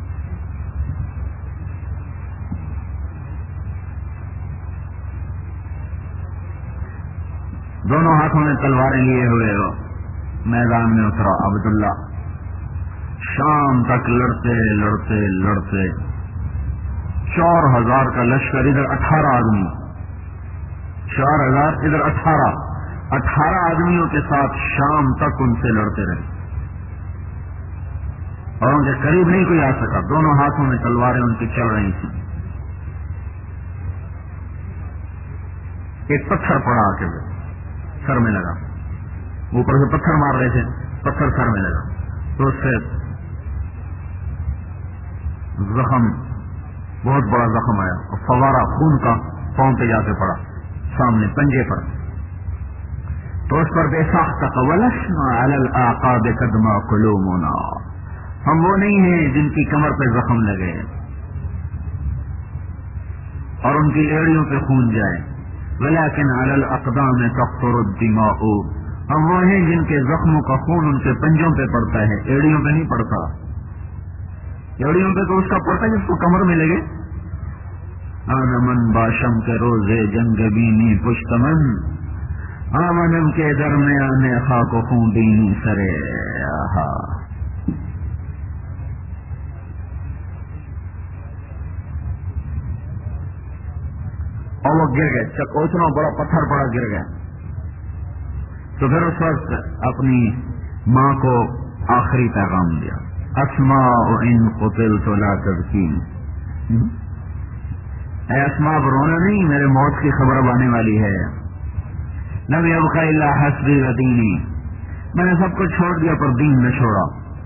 دونوں ہاتھوں میں تلواریں لیے ہوئے ہو میدان میں اترا عبداللہ، شام تک لڑتے لڑتے لڑتے چار ہزار کا لشکر، ادھر اٹھارہ آدمی، چار ہزار ادھر اٹھارہ اٹھارہ آدمیوں کے ساتھ شام تک ان سے لڑتے رہے، اور ان کے قریب نہیں کوئی آ سکا، دونوں ہاتھوں میں تلواریں ان کی چل رہی تھیں۔ ایک پتھر پڑا آ کے سر میں لگا، اوپر سے پتھر مار رہے تھے، پتھر سر میں لگا تو اس سے زخم، بہت بڑا زخم آیا اور فوارہ خون کا پاؤں پہ جا کے پڑا سامنے پنجے پر، تو اس پر بے ساختہ وَلَسْنَا عَلَى الْأَعْقَابِ قَدْ مَا قُلُوبُنَا، ہم وہ نہیں ہیں جن کی کمر پہ زخم لگے اور ان کی ایڑیوں پہ خون جائے، وَلَكِنْ عَلَى الْأَقْدَامِ تَقْطُرُ الدِّمَاءُ، ہم وہ ہیں جن کے زخموں کا خون ان کے پنجوں پہ پڑتا ہے، ایڑیوں پہ نہیں پڑتا، ایڑیوں پہ تو اس کا پڑتا ہے جس کو کمر میں لگے۔ آنمن باشم کے روزے جنگ بینی پشتمن، آمنم کے درمیان خاک و خون بینی سرے آہا۔ اور وہ گر گئے، چکوچنا بڑا پتھر پڑا گر گئے، تو پھر اس وقت اپنی ماں کو آخری پیغام دیا، اسماء ان قتلت لا تبکین، اے اسماء رونا نہیں، میرے موت کی خبر اب آنے والی ہے، لم یبق الا حسبی و دینی، میں نے سب کو چھوڑ دیا پر دین نہ چھوڑا،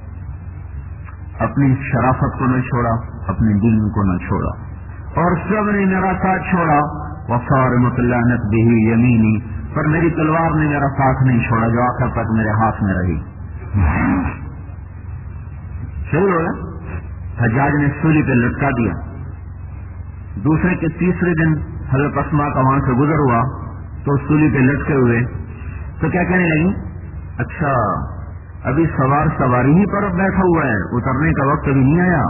اپنی شرافت کو نہ چھوڑا، اپنے دین کو نہ چھوڑا، اور سب نے میرا ساتھ چھوڑا، وصارمت لعنت بہ یمینی، پر میری تلوار نے میرا ساتھ نہیں چھوڑا جو آخر تک میرے ہاتھ میں رہی۔ صحیح ہو گیا، حجاج نے سولی پہ لٹکا دیا. دوسرے کے تیسرے دن حضرت اسما کا وہاں سے گزر ہوا تو سولی پہ لٹکے ہوئے تو کیا کہنے لگی, اچھا ابھی سوار سواری ہی پر بیٹھا ہوا ہے, اترنے کا وقت ابھی نہیں آیا.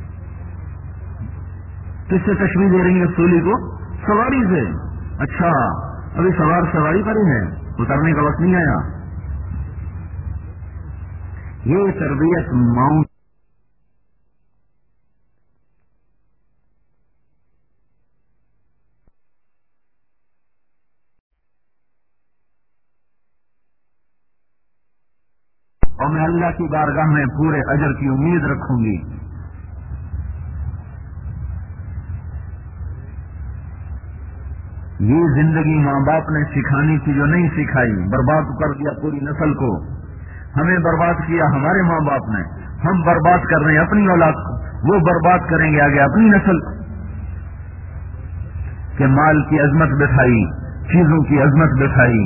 کس سے تشبیہ دے رہی ہے سولی کو؟ سواری سے. اچھا ابھی سوار سواری پر ہی ہے, اترنے کا وقت نہیں آیا. یہ تربیت ماؤں اور میں اللہ کی بارگاہ میں پورے اجر کی امید رکھوں گی. یہ زندگی ماں باپ نے سکھانی تھی جو نہیں سکھائی, برباد کر دیا پوری نسل کو. ہمیں برباد کیا ہمارے ماں باپ نے, ہم برباد کر رہے ہیں اپنی اولاد کو, وہ برباد کریں گے آگے اپنی نسل کہ مال کی عظمت بٹھائی, چیزوں کی عظمت بٹھائی,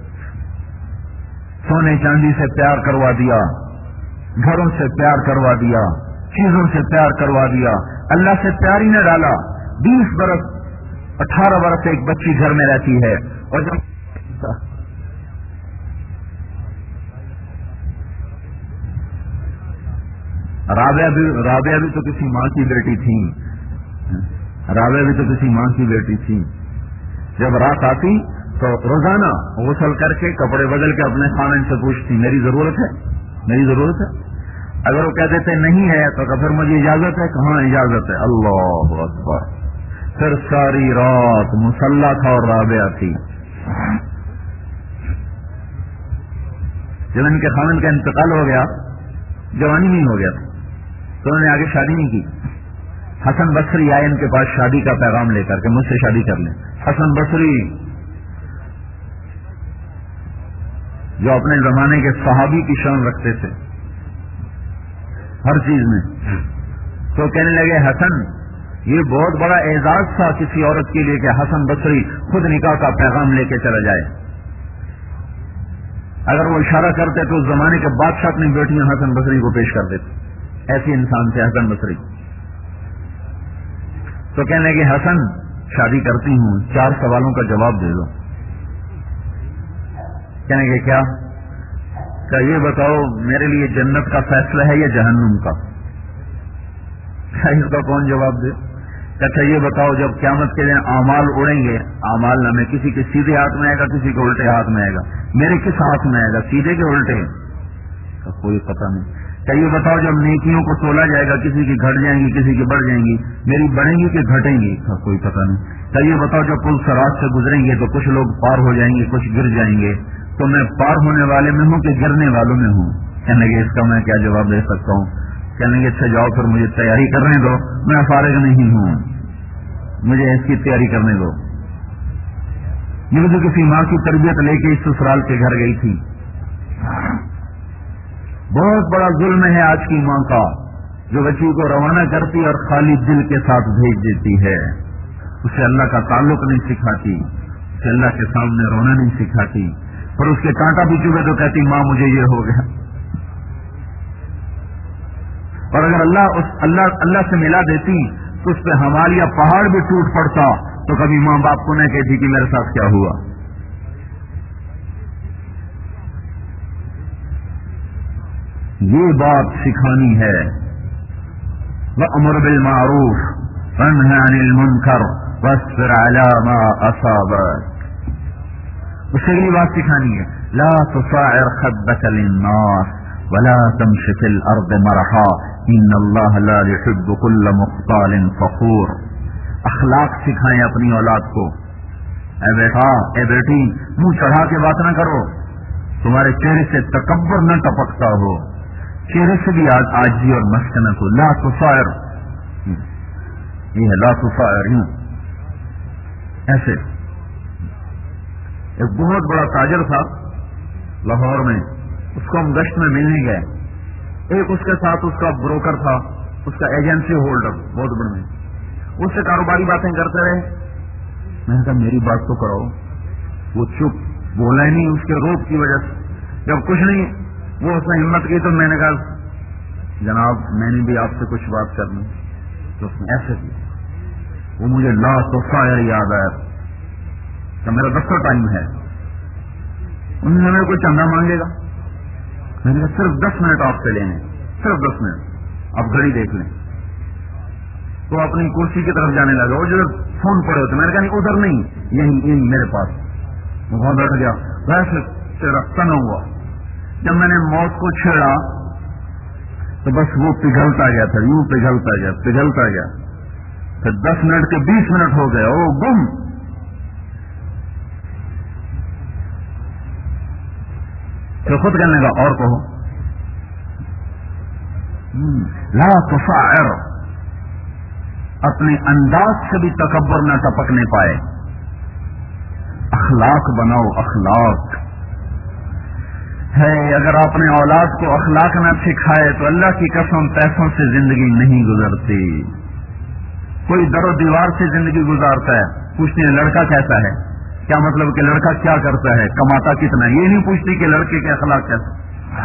سونے چاندی سے پیار کروا دیا, گھروں سے پیار کروا دیا, چیزوں سے پیار کروا دیا, اللہ سے پیار ہی نہ ڈالا. بیس برس اٹھارہ برس ایک بچی گھر میں رہتی ہے اور جب رابعہ بھی رابعہ بھی تو کسی ماں کی بیٹی تھی, رابعہ بھی تو کسی ماں کی بیٹی تھی. جب رات آتی تو روزانہ غسل کر کے کپڑے بدل کے اپنے خاوند سے پوچھتی میری ضرورت ہے, میری ضرورت ہے. اگر وہ کہہ دیتے نہیں ہے تو پھر مجھے اجازت ہے, کہاں اجازت ہے. اللہ اکبر. پھر ساری رات مصلح تھا اور رابعہ تھی. جب ان کے خاوند کا انتقال ہو گیا, جوانی نہیں ہو گیا تو انہوں نے آگے شادی نہیں کی. حسن بصری آئے ان کے پاس شادی کا پیغام لے کر کے مجھ سے شادی کر لیں. حسن بصری جو اپنے زمانے کے صحابی کی شان رکھتے تھے ہر چیز میں, تو کہنے لگے حسن یہ بہت بڑا اعزاز تھا کسی عورت کے لیے کہ حسن بصری خود نکاح کا پیغام لے کے چلا جائے. اگر وہ اشارہ کرتے تو اس زمانے کے بادشاہ اپنی بیٹیاں حسن بصری کو پیش کر دیتے. ایسی انسان تھے حسن بصری. تو کہنے لگے حسن شادی کرتی ہوں, چار سوالوں کا جواب دے دو. کہنے لگے کیا؟ کہ یہ بتاؤ میرے لیے جنت کا فیصلہ ہے یا جہنم کا؟ اس کا کون جواب دے؟ اچھا یہ بتاؤ جب قیامت کے دن اعمال اڑیں گے, اعمال نامے کسی کے سیدھے ہاتھ میں آئے گا, کسی کے الٹے ہاتھ میں آئے گا, میرے کس ہاتھ میں آئے گا, سیدھے کے الٹے؟ کا کوئی پتہ نہیں. کیا یہ بتاؤ جب نیکیوں کو تولا جائے گا کسی کی گھٹ جائیں گی کسی کی بڑھ جائیں گی, میری بڑھیں گی کہ گھٹیں گی؟ کا کوئی پتہ نہیں. کیا یہ بتاؤ جب پل سرات سے گزریں گے تو کچھ لوگ پار ہو جائیں گے کچھ گر جائیں گے, تو میں پار ہونے والے میں ہوں کہ گرنے والوں میں ہوں؟ کہنے لگے اس کا میں کیا جواب دے سکتا ہوں. کہنے لگے اچھا جاؤ پھر مجھے تیاری کرنے دو, میں فارغ نہیں ہوں, مجھے اس کی تیاری کرنے دو. یہ تو کسی ماں کی تربیت لے کے اس سسرال کے گھر گئی تھی. بہت بڑا ظلم ہے آج کی ماں کا جو بچی کو روانہ کرتی اور خالی دل کے ساتھ بھیج دیتی ہے. اسے اللہ کا تعلق نہیں سکھاتی, اسے اللہ کے سامنے رونا نہیں سکھاتی, اور اس کے کانٹا بھی چبھے تو کہتی ماں مجھے یہ ہو گیا. اور اگر اللہ اس اللہ اللہ سے ملا دیتی تو اس پہ ہمالیہ پہاڑ بھی ٹوٹ پڑتا تو کبھی ماں باپ کو نہ کہتی کہ میرے ساتھ کیا ہوا. یہ بات سکھانی ہے. وَأْمُرْ بِالْمَعْرُوفِ وَانْهَ عَنِ الْمُنْكَرِ وَاصْبِرْ عَلَى مَا أَصَابَكَ. اس سے یہ بات سکھانی ہے. لا تصاعر خدك للناس ولا تمش في الارض مرحا ان اللہ لا يحب كل مختال فخور. اخلاق سکھائیں اپنی اولاد کو. اے بیٹا اے بیٹی منہ چڑھا کے بات نہ کرو, تمہارے چہرے سے تکبر نہ ٹپکتا ہو, چہرے سے بھی عاجزی اور مسکنت ہو. لا تصاعر, یہ ہے لا تصاعر. ایسے ایک بہت بڑا تاجر تھا لاہور میں, اس کو ہم گشت میں ملنے گئے. ایک اس کے ساتھ اس کا بروکر تھا, اس کا ایجنسی ہولڈر بہت بڑے میں, اس سے کاروباری باتیں کرتے رہے. میں نے کہا میری بات تو کرو. وہ چپ, بولا ہی نہیں اس کے روب کی وجہ سے. جب کچھ نہیں وہ اس نے ہمت کی تو میں نے کہا جناب میں نے بھی آپ سے کچھ بات کرنی، تو اس نے ایسے کی، وہ مجھے لا تو شاعر یاد آیا کہ میرا دفتر ٹائم ہے، انہوں نے میرے کو چندہ مانگے گا، میں نے کہا صرف دس منٹ آپ سے لینے، صرف دس منٹ، آپ گھڑی دیکھ لیں۔ تو اپنی کرسی کی طرف جانے لگا، وہ جو فون پڑے ہوتے، میں نے کہا نہیں ادھر نہیں، یہی یہی میرے پاس، وہ وہاں بیٹھ گیا، ویسے تیرا تن ہوا۔ جب میں نے موت کو چھیڑا تو بس وہ پگھلتا گیا تھا، یوں پگھلتا گیا پگھلتا گیا، پھر دس منٹ کے بیس منٹ ہو گئے، او گم۔ پھر خود کہنے لگا اور کہو، لا تصعر، اپنے انداز سے بھی تکبر نہ ٹپکنے پائے، اخلاق بناؤ، اخلاق ہے۔ اگر آپ نے اولاد کو اخلاق نہ سکھائے تو اللہ کی قسم پیسوں سے زندگی نہیں گزرتی۔ کوئی در و دیوار سے زندگی گزارتا ہے، پوچھتے ہیں لڑکا کیسا ہے، کیا مطلب کہ لڑکا کیا کرتا ہے، کماتا کتنا، یہ نہیں پوچھتی کہ لڑکے کے اخلاق کیسا۔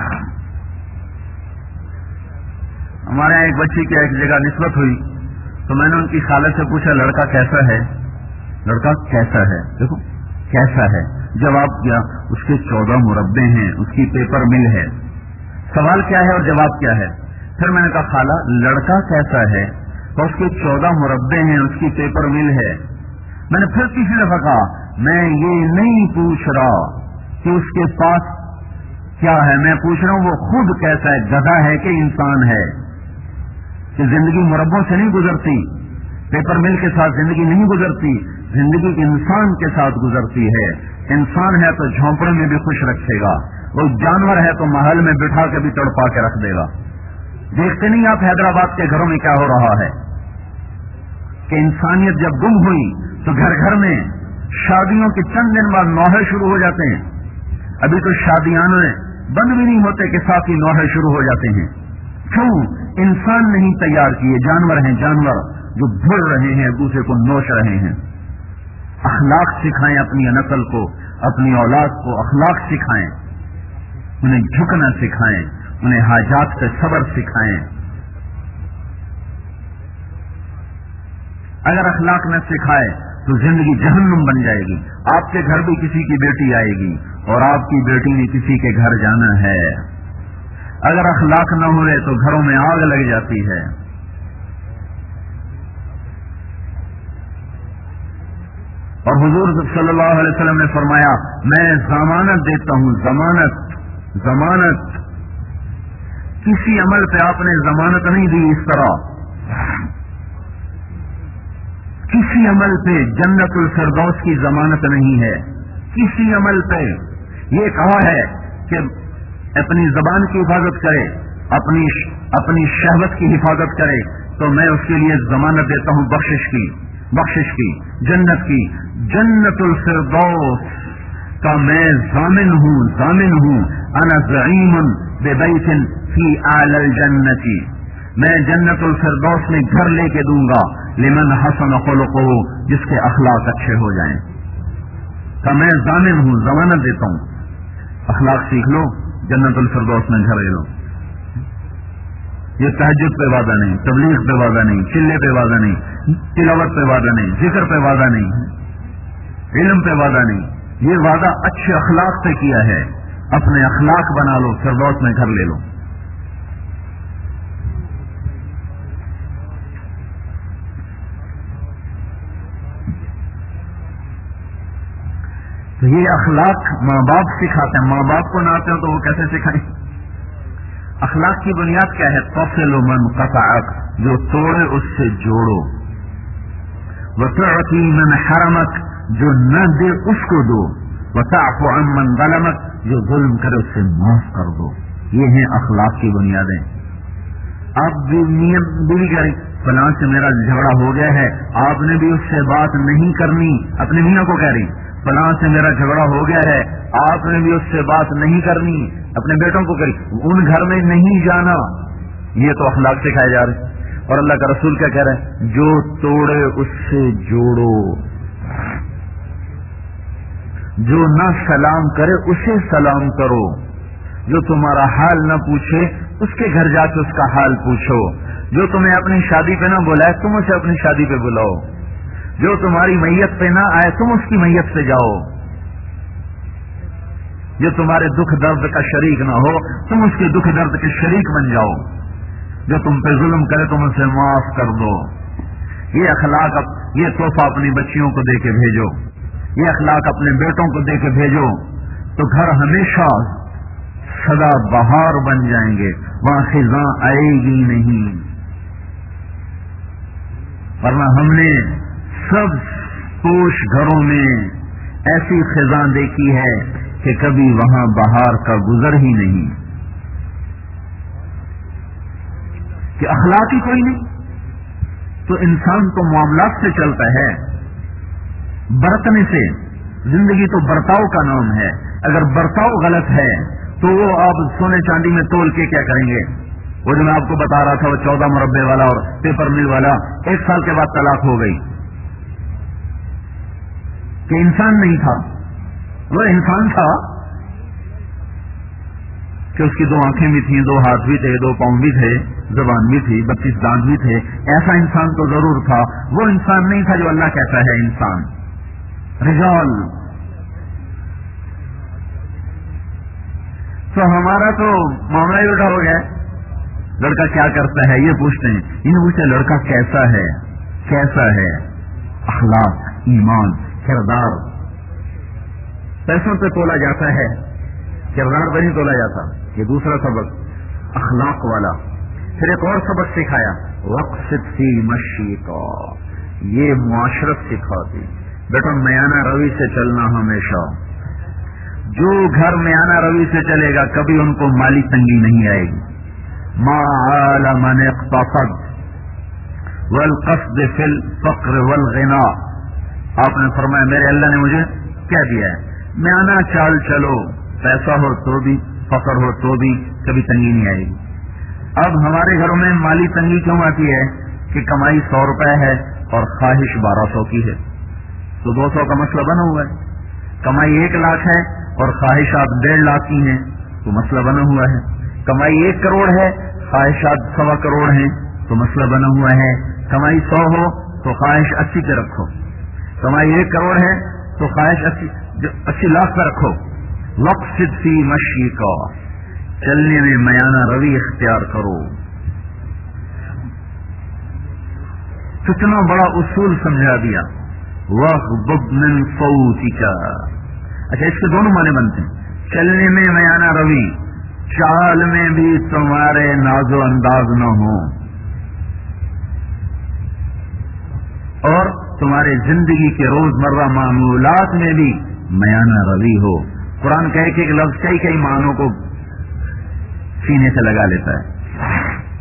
ہمارے یہاں ایک بچی کی ایک جگہ نسبت ہوئی تو میں نے ان کی خالہ سے پوچھا لڑکا کیسا ہے، لڑکا کیسا ہے، دیکھو کیسا ہے، جواب کیا اس کے چودہ مربع ہیں، اس کی پیپر مل ہے۔ سوال کیا ہے اور جواب کیا ہے؟ پھر میں نے کہا خالہ لڑکا کیسا ہے، تو اس کے چودہ مربع ہیں، اس کی پیپر مل ہے۔ میں نے پھر تیسری دفعہ کہا میں یہ نہیں پوچھ رہا کہ اس کے پاس کیا ہے، میں پوچھ رہا ہوں وہ خود کیسا ہے، گدھا ہے کہ انسان ہے، کہ زندگی مربوں سے نہیں گزرتی، پیپر مل کے ساتھ زندگی نہیں گزرتی، زندگی انسان کے ساتھ گزرتی ہے۔ انسان ہے تو جھونپڑے میں بھی خوش رکھے گا، وہ جانور ہے تو محل میں بٹھا کے بھی تڑپا کے رکھ دے گا۔ دیکھتے نہیں آپ حیدرآباد کے گھروں میں کیا ہو رہا ہے کہ انسانیت جب گم ہوئی تو گھر گھر میں شادیوں کے چند دن بعد نوحے شروع ہو جاتے ہیں، ابھی تو شادیاں بند بھی نہیں ہوتے کہ ساتھ ہی نوحے شروع ہو جاتے ہیں۔ کیوں؟ انسان نہیں تیار کیے، جانور ہیں، جانور جو بھر رہے ہیں، ایک دوسرے کو نوچ رہے ہیں۔ اخلاق سکھائیں اپنی نسل کو، اپنی اولاد کو اخلاق سکھائیں، انہیں جھکنا سکھائیں، انہیں حاجات سے صبر سکھائیں۔ اگر اخلاق نہ سکھائے تو زندگی جہنم بن جائے گی۔ آپ کے گھر بھی کسی کی بیٹی آئے گی اور آپ کی بیٹی نے کسی کے گھر جانا ہے۔ اگر اخلاق نہ ہوئے تو گھروں میں آگ لگ جاتی ہے۔ اور حضور صلی اللہ علیہ وسلم نے فرمایا میں ضمانت دیتا ہوں، ضمانت ضمانت کسی عمل پہ آپ نے ضمانت نہیں دی، اس طرح کسی عمل پہ جنت الفردوس کی ضمانت نہیں ہے۔ کسی عمل پہ یہ کہا ہے کہ اپنی زبان کی حفاظت کرے، اپنی اپنی شہوت کی حفاظت کرے، تو میں اس کے لیے ضمانت دیتا ہوں بخشش کی، بخشش کی، جنت کی۔ جنت الفردوس کا میں ضامن ہوں، ضامن ہوں۔ انا زعیم ببیت فی اعلی الجنت، میں جنت الفردوس میں گھر لے کے دوں گا لمن حسن خلقہ، جس کے اخلاق اچھے ہو جائیں۔ کہ میں ضامن ہوں، ضمانت دیتا ہوں، اخلاق سیکھ لو، جنت الفردوس میں گھر لے لو۔ یہ تہجد پہ وعدہ نہیں، تبلیغ پہ وعدہ نہیں، چلے پہ وعدہ نہیں، تلاوت پہ وعدہ نہیں، ذکر پہ وعدہ نہیں، علم پہ وعدہ نہیں، یہ وعدہ اچھے اخلاق پہ کیا ہے۔ اپنے اخلاق بنا لو، فردوس میں گھر لے لو۔ تو یہ اخلاق ماں باپ سکھاتے ہیں، ماں باپ کو نہ آتے ہیں تو وہ کیسے سکھائیں؟ اخلاق کی بنیاد کیا ہے؟ تصل من قطعک، جو توڑے اس سے جوڑو، وتعطی من حرمک، جو نہ دے اس کو دو، وتعفو عن من ظلمک، جو ظلم کرے اس سے معاف کر دو۔ یہ ہیں اخلاق کی بنیادیں۔ آپ بھی نیت بھی کریں فلاں سے میرا جھگڑا ہو گیا ہے، آپ نے بھی اس سے بات نہیں کرنی، اپنے میاں کو کہہ رہی فلاں سے میرا جھگڑا ہو گیا ہے، آپ نے بھی اس سے بات نہیں کرنی، اپنے بیٹوں کو کری ان گھر میں نہیں جانا۔ یہ تو اخلاق سکھائے جا رہے۔ اور اللہ کا رسول کیا کہہ رہے ہیں؟ جو توڑے اس سے جوڑو، جو نہ سلام کرے اسے سلام کرو، جو تمہارا حال نہ پوچھے اس کے گھر جا کے اس کا حال پوچھو. جو تمہیں اپنی شادی پہ نہ بلائے تم اسے اپنی شادی پہ بلاؤ. جو تمہاری میت پہ نہ آئے تم اس کی میت پہ جاؤ. جو تمہارے دکھ درد کا شریک نہ ہو تم اس کے دکھ درد کے شریک بن جاؤ. جو تم پہ ظلم کرے تم اسے معاف کر دو. یہ اخلاق یہ تحفہ اپنی بچیوں کو دے کے بھیجو. یہ اخلاق اپنے بیٹوں کو دے کے بھیجو تو گھر ہمیشہ سدا بہار بن جائیں گے. وہاں خزاں آئے گی نہیں. ورنہ ہم نے سب پوش گھروں میں ایسی خزاں دیکھی ہے کہ کبھی وہاں بہار کا گزر ہی نہیں. کہ اخلاق ہی کوئی نہیں تو انسان تو معاملات سے چلتا ہے. برتنے سے زندگی تو برتاؤ کا نام ہے. اگر برتاؤ غلط ہے تو وہ آپ سونے چاندی میں تول کے کیا کریں گے؟ وہ جو میں آپ کو بتا رہا تھا وہ چودہ مربے والا اور پیپر مل والا ایک سال کے بعد طلاق ہو گئی. کہ انسان نہیں تھا. وہ انسان تھا کہ اس کی دو آنکھیں بھی تھیں, دو ہاتھ بھی تھے, دو پاؤں بھی تھے, زبان بھی تھی, بتیس دانت بھی تھے. ایسا انسان تو ضرور تھا. وہ انسان نہیں تھا جو اللہ کہتا ہے انسان. رجال. تو ہمارا تو معاملہ ہی الٹا ہو گیا. لڑکا کیا کرتا ہے یہ پوچھتے ہیں. انہیں پوچھتے لڑکا کیسا ہے, کیسا ہے, اخلاق, ایمان, کردار. پیسوں پہ تولا جاتا ہے, کردار پہ نہیں تولا جاتا. یہ دوسرا سبق اخلاق والا. پھر ایک اور سبق سکھایا وقصد فی مشیک. یہ معاشرت سکھاتی بیٹا میانہ روی سے چلنا ہمیشہ. جو گھر میانہ روی سے چلے گا کبھی ان کو مالی تنگی نہیں آئے گی. ما عال من اقتصد والقصد فی الفقر والغنا. آپ نے فرمایا میرے اللہ نے مجھے کیا دیا ہے, میانہ چال چلو, پیسہ ہو تو بھی, فقر ہو تو بھی, کبھی تنگی نہیں آئے گی. اب ہمارے گھروں میں مالی تنگی کیوں آتی ہے کہ کمائی سو روپے ہے اور خواہش بارہ سو کی ہے تو دو سو کا مسئلہ بنا ہوا ہے. کمائی ایک لاکھ ہے اور خواہشات ڈیڑھ لاکھ کی ہیں تو مسئلہ بنا ہوا ہے. کمائی ایک کروڑ ہے, خواہشات سوا کروڑ ہیں تو مسئلہ بنا ہوا ہے. کمائی سو ہو تو خواہش اسی پہ رکھو. کمائی ایک کروڑ ہے تو خواہش اسی اسی لاکھ پہ رکھو. وقصد فی مشیک. چلنے میں میانہ روی اختیار کرو. کتنا بڑا اصول سمجھا دیا. وغضب من صوتک. اچھا اس کے دونوں معنی بنتے ہیں. چلنے میں میانہ روی, چال میں بھی تمہارے ناز و انداز نہ ہو, اور تمہارے زندگی کے روزمرہ معمولات میں بھی میانہ روی ہو. قرآن کہے کہ ایک لفظ کئی کئی معنوں کو سینے سے لگا لیتا ہے.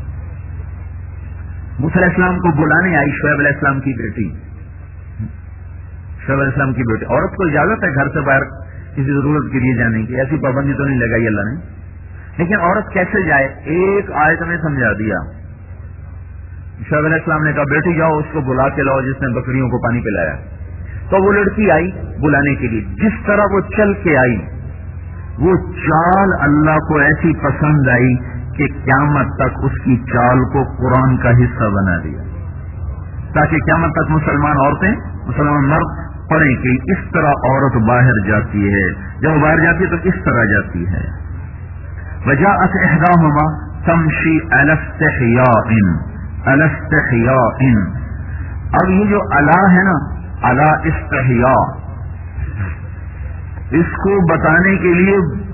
موسیٰ علیہ السلام کو بلانے آئی شعیب علیہ السلام کی بیٹی. شعیب علیہ السلام کی بیٹی. عورت کو اجازت ہے گھر سے باہر کسی ضرورت کے لیے جانے کی, ایسی پابندی تو نہیں لگائی اللہ نے, لیکن عورت کیسے جائے ایک آیت میں سمجھا دیا. شعیب علیہ السلام نے کہا بیٹی جاؤ اس کو بلا کے لاؤ جس نے بکریوں کو پانی پلایا. تو وہ لڑکی آئی بلانے کے لیے. جس طرح وہ چل کے آئی وہ چال اللہ کو ایسی پسند آئی کہ قیامت تک اس کی چال کو قرآن کا حصہ بنا دیا, تاکہ قیامت تک مسلمان عورتیں مسلمان مرد پڑھیں کہ اس طرح عورت باہر جاتی ہے. جب وہ باہر جاتی ہے تو اس طرح جاتی ہے. وجاءت احداهما تمشي على استحياء على استحياء. اب یہ جو الا ہے نا, الا استحیاء, اس کو بتانے کے لیے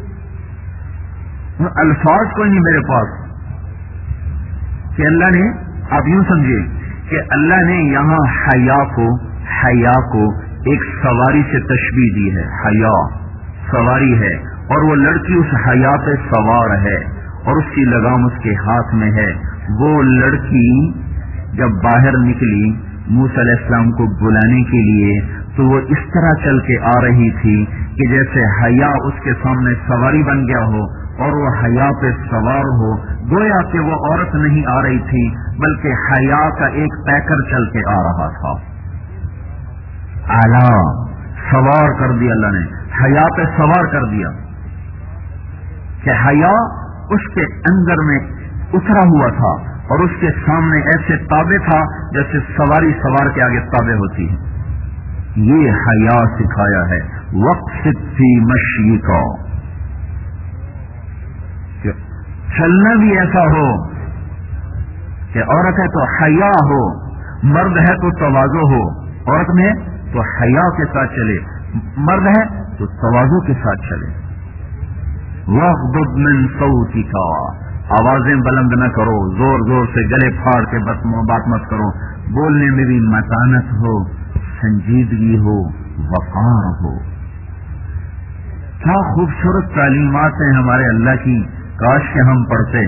الفاظ کوئی نہیں میرے پاس کہ اللہ نے, آپ یوں سمجھے کہ اللہ نے یہاں حیا کو حیا کو ایک سواری سے تشبیہ دی ہے. حیا سواری ہے اور وہ لڑکی اس حیا پہ سوار ہے اور اس کی لگام اس کے ہاتھ میں ہے. وہ لڑکی جب باہر نکلی موسیٰ علیہ السلام کو بلانے کے لیے تو وہ اس طرح چل کے آ رہی تھی کہ جیسے حیا اس کے سامنے سواری بن گیا ہو اور وہ حیا پہ سوار ہو. گویا کہ وہ عورت نہیں آ رہی تھی بلکہ حیا کا ایک پیکر چل کے آ رہا تھا. اعلیٰ سوار کر دیا اللہ نے, حیا پہ سوار کر دیا کہ حیا اس کے اندر میں اترا ہوا تھا اور اس کے سامنے ایسے تابع تھا جیسے سواری سوار کے آگے تابع ہوتی ہے. یہ حیا سکھایا ہے. وقصد فی مشیک، چلنا بھی ایسا ہو کہ عورت ہے تو حیا ہو، مرد ہے تو تواضع ہو. عورت میں تو حیا کے ساتھ چلے، مرد ہے تو تواضع کے ساتھ چلے. وَاغْضُضْ مِنْ صَوْتِكَ، آوازیں بلند نہ کرو، زور زور سے گلے پھاڑ کے بات مت کرو. بولنے میں بھی متانت ہو، سنجیدگی ہو، وقار ہو. کیا خوبصورت تعلیمات ہیں ہمارے اللہ کی، کاش کہ ہم پڑھتے.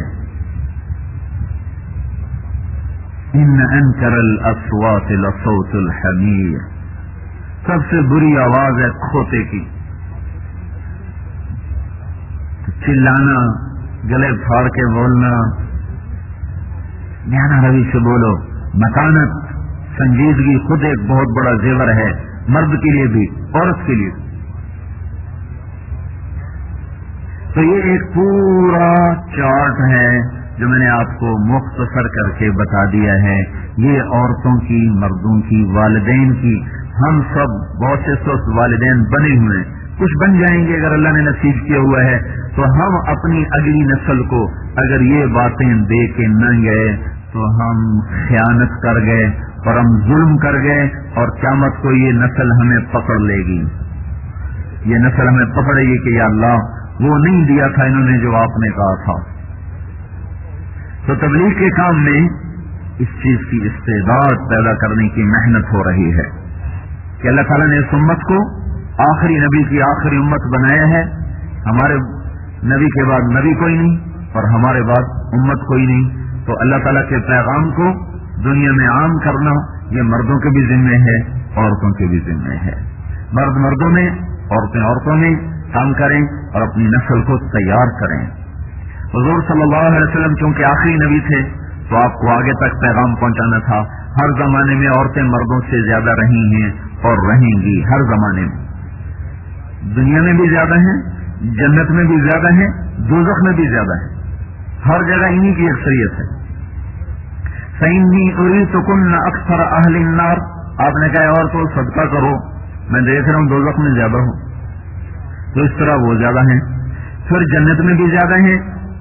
ان انکر الاصوات لصوت الحمیر، سب سے بری آواز ہے کھوتے کی. چلانا، گلے پھاڑ کے بولنا، میانہ روی سے بولو. مکانت، سنجیدگی خود ایک بہت بڑا زیور ہے، مرد کے لیے بھی، عورت کے لیے. تو یہ ایک پورا چارٹ ہے جو میں نے آپ کو مختصر کر کے بتا دیا ہے. یہ عورتوں کی، مردوں کی، والدین کی. ہم سب بہت سے سست والدین بنے ہوئے ہیں، کچھ بن جائیں گے اگر اللہ نے نصیب کیا ہوا ہے. تو ہم اپنی اگلی نسل کو اگر یہ باتیں دے کے نہ گئے تو ہم خیانت کر گئے اور ہم ظلم کر گئے، اور قیامت کو یہ نسل ہمیں پکڑ لے گی. یہ نسل ہمیں پکڑے گی کہ یا اللہ وہ نہیں دیا تھا انہوں نے جو آپ نے کہا تھا. تو تبلیغ کے کام میں اس چیز کی استعداد پیدا کرنے کی محنت ہو رہی ہے کہ اللہ تعالیٰ نے اس امت کو آخری نبی کی آخری امت بنایا ہے. ہمارے نبی کے بعد نبی کوئی نہیں اور ہمارے بعد امت کوئی نہیں. تو اللہ تعالیٰ کے پیغام کو دنیا میں عام کرنا یہ مردوں کے بھی ذمہ ہے، عورتوں کے بھی ذمہ ہے. مرد مردوں میں، عورتیں عورتوں میں کام کریں اور اپنی نسل کو تیار کریں. حضور صلی اللہ علیہ وسلم چونکہ آخری نبی تھے تو آپ کو آگے تک پیغام پہنچانا تھا. ہر زمانے میں عورتیں مردوں سے زیادہ رہی ہیں اور رہیں گی. ہر زمانے میں، دنیا میں بھی زیادہ ہیں، جنت میں بھی زیادہ ہیں، دوزخ میں بھی زیادہ ہیں. ہر جگہ انہی کی اکثریت ہے. فإنی أُرِيتُكُنَّ أَكْثَرَ أَهْلِ النَّارِ، آپ نے کہا اور تو صدقہ کرو، میں دیکھ رہا ہوں دوزخ میں زیادہ ہوں. تو اس طرح وہ زیادہ ہیں. پھر جنت میں بھی زیادہ ہیں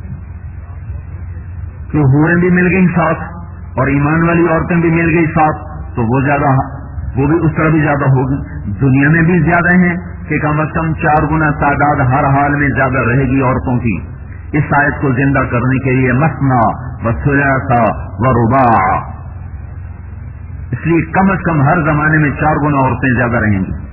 کہ حوریں بھی مل گئی ساتھ اور ایمان والی عورتیں بھی مل گئی ساتھ، تو وہ زیادہ، وہ بھی اس طرح بھی زیادہ ہوگی. دنیا میں بھی زیادہ ہیں کہ کم از کم چار گنا تعداد ہر حال میں زیادہ رہے گی عورتوں کی. اس آیت کو زندہ کرنے کے لیے مثنا و ثلاث و رباع، اس لیے کم از کم ہر زمانے میں چار گنا عورتیں زیادہ رہیں گی.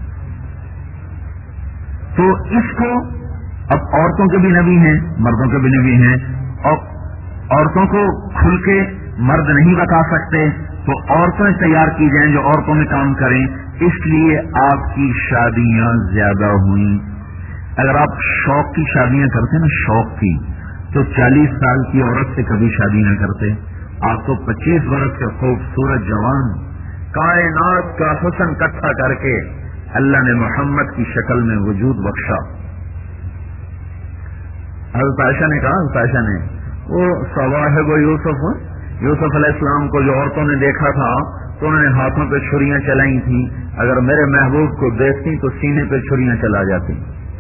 تو اس کو اب عورتوں کے بھی نبی ہیں، مردوں کے بھی نبی ہیں، اور عورتوں کو کھل کے مرد نہیں بتا سکتے تو عورتیں تیار کی جائیں جو عورتوں میں کام کریں. اس لیے آپ کی شادیاں زیادہ ہوئیں. اگر آپ شوق کی شادیاں کرتے نا، شوق کی، تو چالیس سال کی عورت سے کبھی شادی نہ کرتے. آپ کو پچیس برس کے خوبصورت جوان کائنات کا حسن اکٹھا کر کے اللہ نے محمد کی شکل میں وجود بخشا. حضرت عائشہ نے کہا، حضرت عائشہ نے وہ صواحب و یوسف یوسف علیہ السلام کو جو عورتوں نے دیکھا تھا تو انہوں نے ہاتھوں پہ چھریاں چلائی تھیں، اگر میرے محبوب کو دیکھتی تو سینے پہ چھریاں چلا جاتی.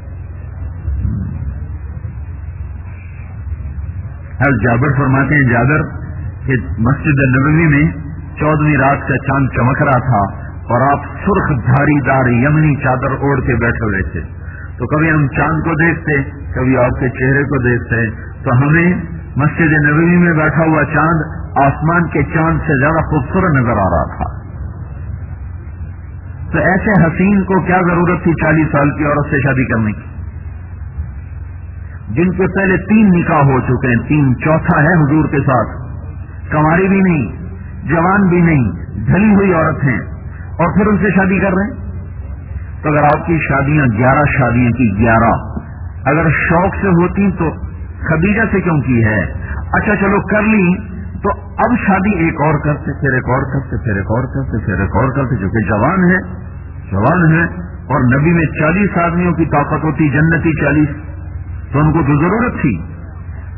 حضرت جابر فرماتے ہیں، جابر کہ مسجد نبوی میں چودہویں رات کا چاند چمک رہا تھا اور آپ سرخ دھاری دار یمنی چادر اوڑھ کے بیٹھے ہوئے تھے. تو کبھی ہم چاند کو دیکھتے، کبھی آپ کے چہرے کو دیکھتے، تو ہمیں مسجد نبوی میں بیٹھا ہوا چاند آسمان کے چاند سے زیادہ خوبصورت نظر آ رہا تھا. تو ایسے حسین کو کیا ضرورت تھی چالیس سال کی عورت سے شادی کرنے کی، جن کے پہلے تین نکاح ہو چکے ہیں، تین چوتھا ہے حضور کے ساتھ، کنواری بھی نہیں، جوان بھی نہیں، ڈھلی ہوئی عورت ہیں، اور پھر ان سے شادی کر رہے ہیں. تو اگر آپ کی شادیاں گیارہ شادیاں کی گیارہ اگر شوق سے ہوتی تو خدیجہ سے کیوں کی ہے؟ اچھا چلو کر لی تو اب شادی ایک اور کرتے، پھر ایک اور کرتے، پھر ایک اور کرتے، پھر ایک اور کرتے، جو کہ جوان ہے جوان ہے اور نبی میں چالیس آدمیوں کی طاقت ہوتی، جنتی چالیس، تو ان کو تو ضرورت تھی.